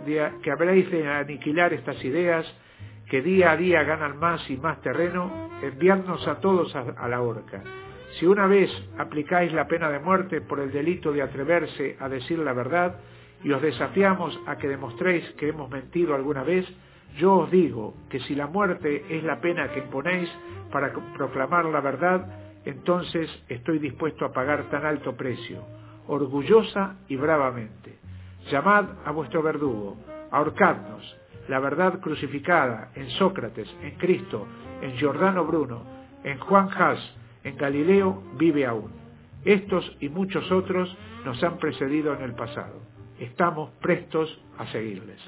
de aniquilar estas ideas, que día a día ganan más y más terreno, enviadnos a todos a la horca. Si una vez aplicáis la pena de muerte por el delito de atreverse a decir la verdad, y os desafiamos a que demostréis que hemos mentido alguna vez, yo os digo que si la muerte es la pena que imponéis para proclamar la verdad, entonces estoy dispuesto a pagar tan alto precio, orgullosa y bravamente. Llamad a vuestro verdugo, ahorcadnos. La verdad crucificada en Sócrates, en Cristo, en Giordano Bruno, en Juan Haas, en Galileo, vive aún. Estos y muchos otros nos han precedido en el pasado. Estamos prestos a seguirles.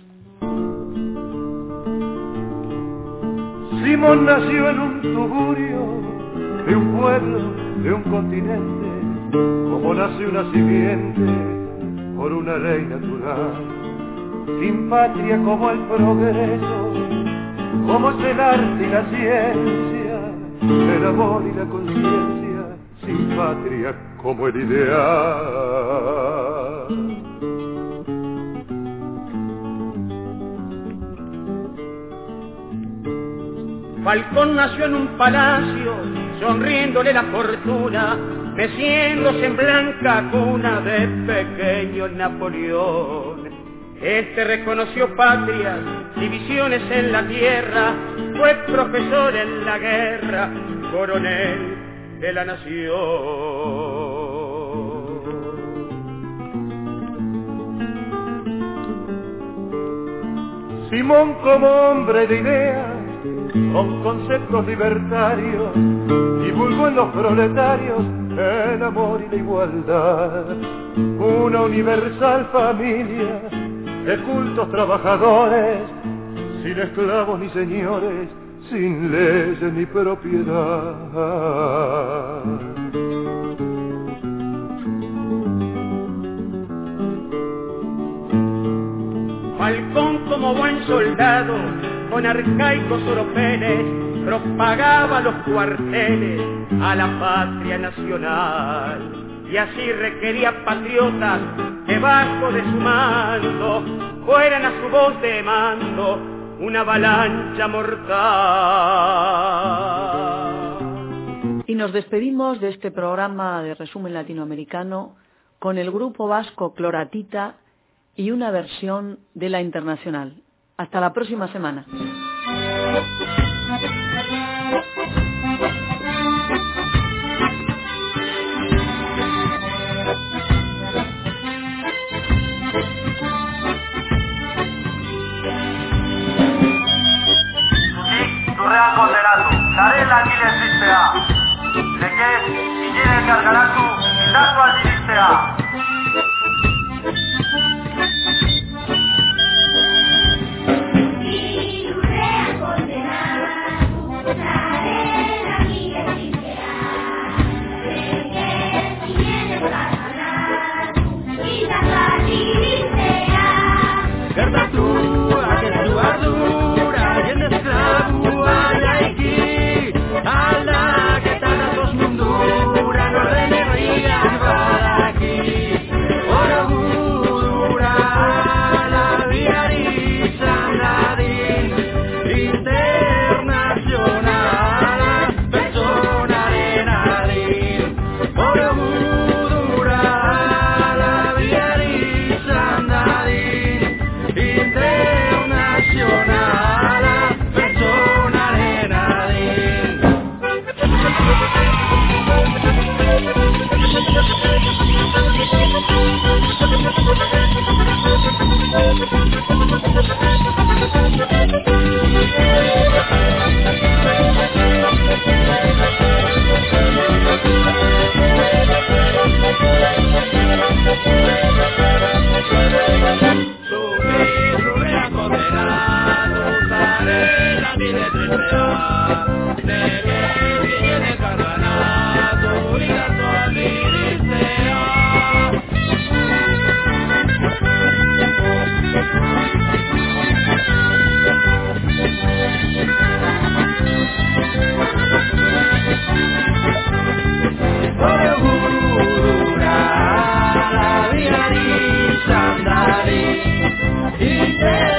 Simón nació en un tugurio de un pueblo, de un continente, como nace una simiente por una ley natural, sin patria como el progreso, como es el arte y la ciencia, el amor y la conciencia, sin patria como el ideal. Falcón nació en un palacio, sonriéndole la fortuna, meciéndose en blanca cuna de pequeño Napoleón. Este reconoció patrias, divisiones en la tierra, fue profesor en la guerra, coronel de la nación. Simón, como hombre de ideas, con conceptos libertarios, divulgó en los proletarios el amor y la igualdad, una universal familia de cultos trabajadores, sin esclavos ni señores, sin leyes ni propiedad. Falcón, como buen soldado con arcaicos oropeles propagaba los cuarteles a la patria nacional, y así requería patriotas que bajo de su mando fueran a su voz de mando una avalancha mortal. Y nos despedimos de este programa de resumen latinoamericano con el grupo vasco Cloratita y una versión de La Internacional. Hasta la próxima semana. Real condenatu, zaren langile tristea, leke inene kargaratu, datu aldiristea. Gertatu, agertu ardura, jende esklabua jaiki, aldaketa datoz mundura, norden herriak badaki. Oro gudura, labiari izan dadin, internazionala, pertsonaren adin. Oro gudura, labiari izan dadin, internazionala, pertsonaren adin. Yeah.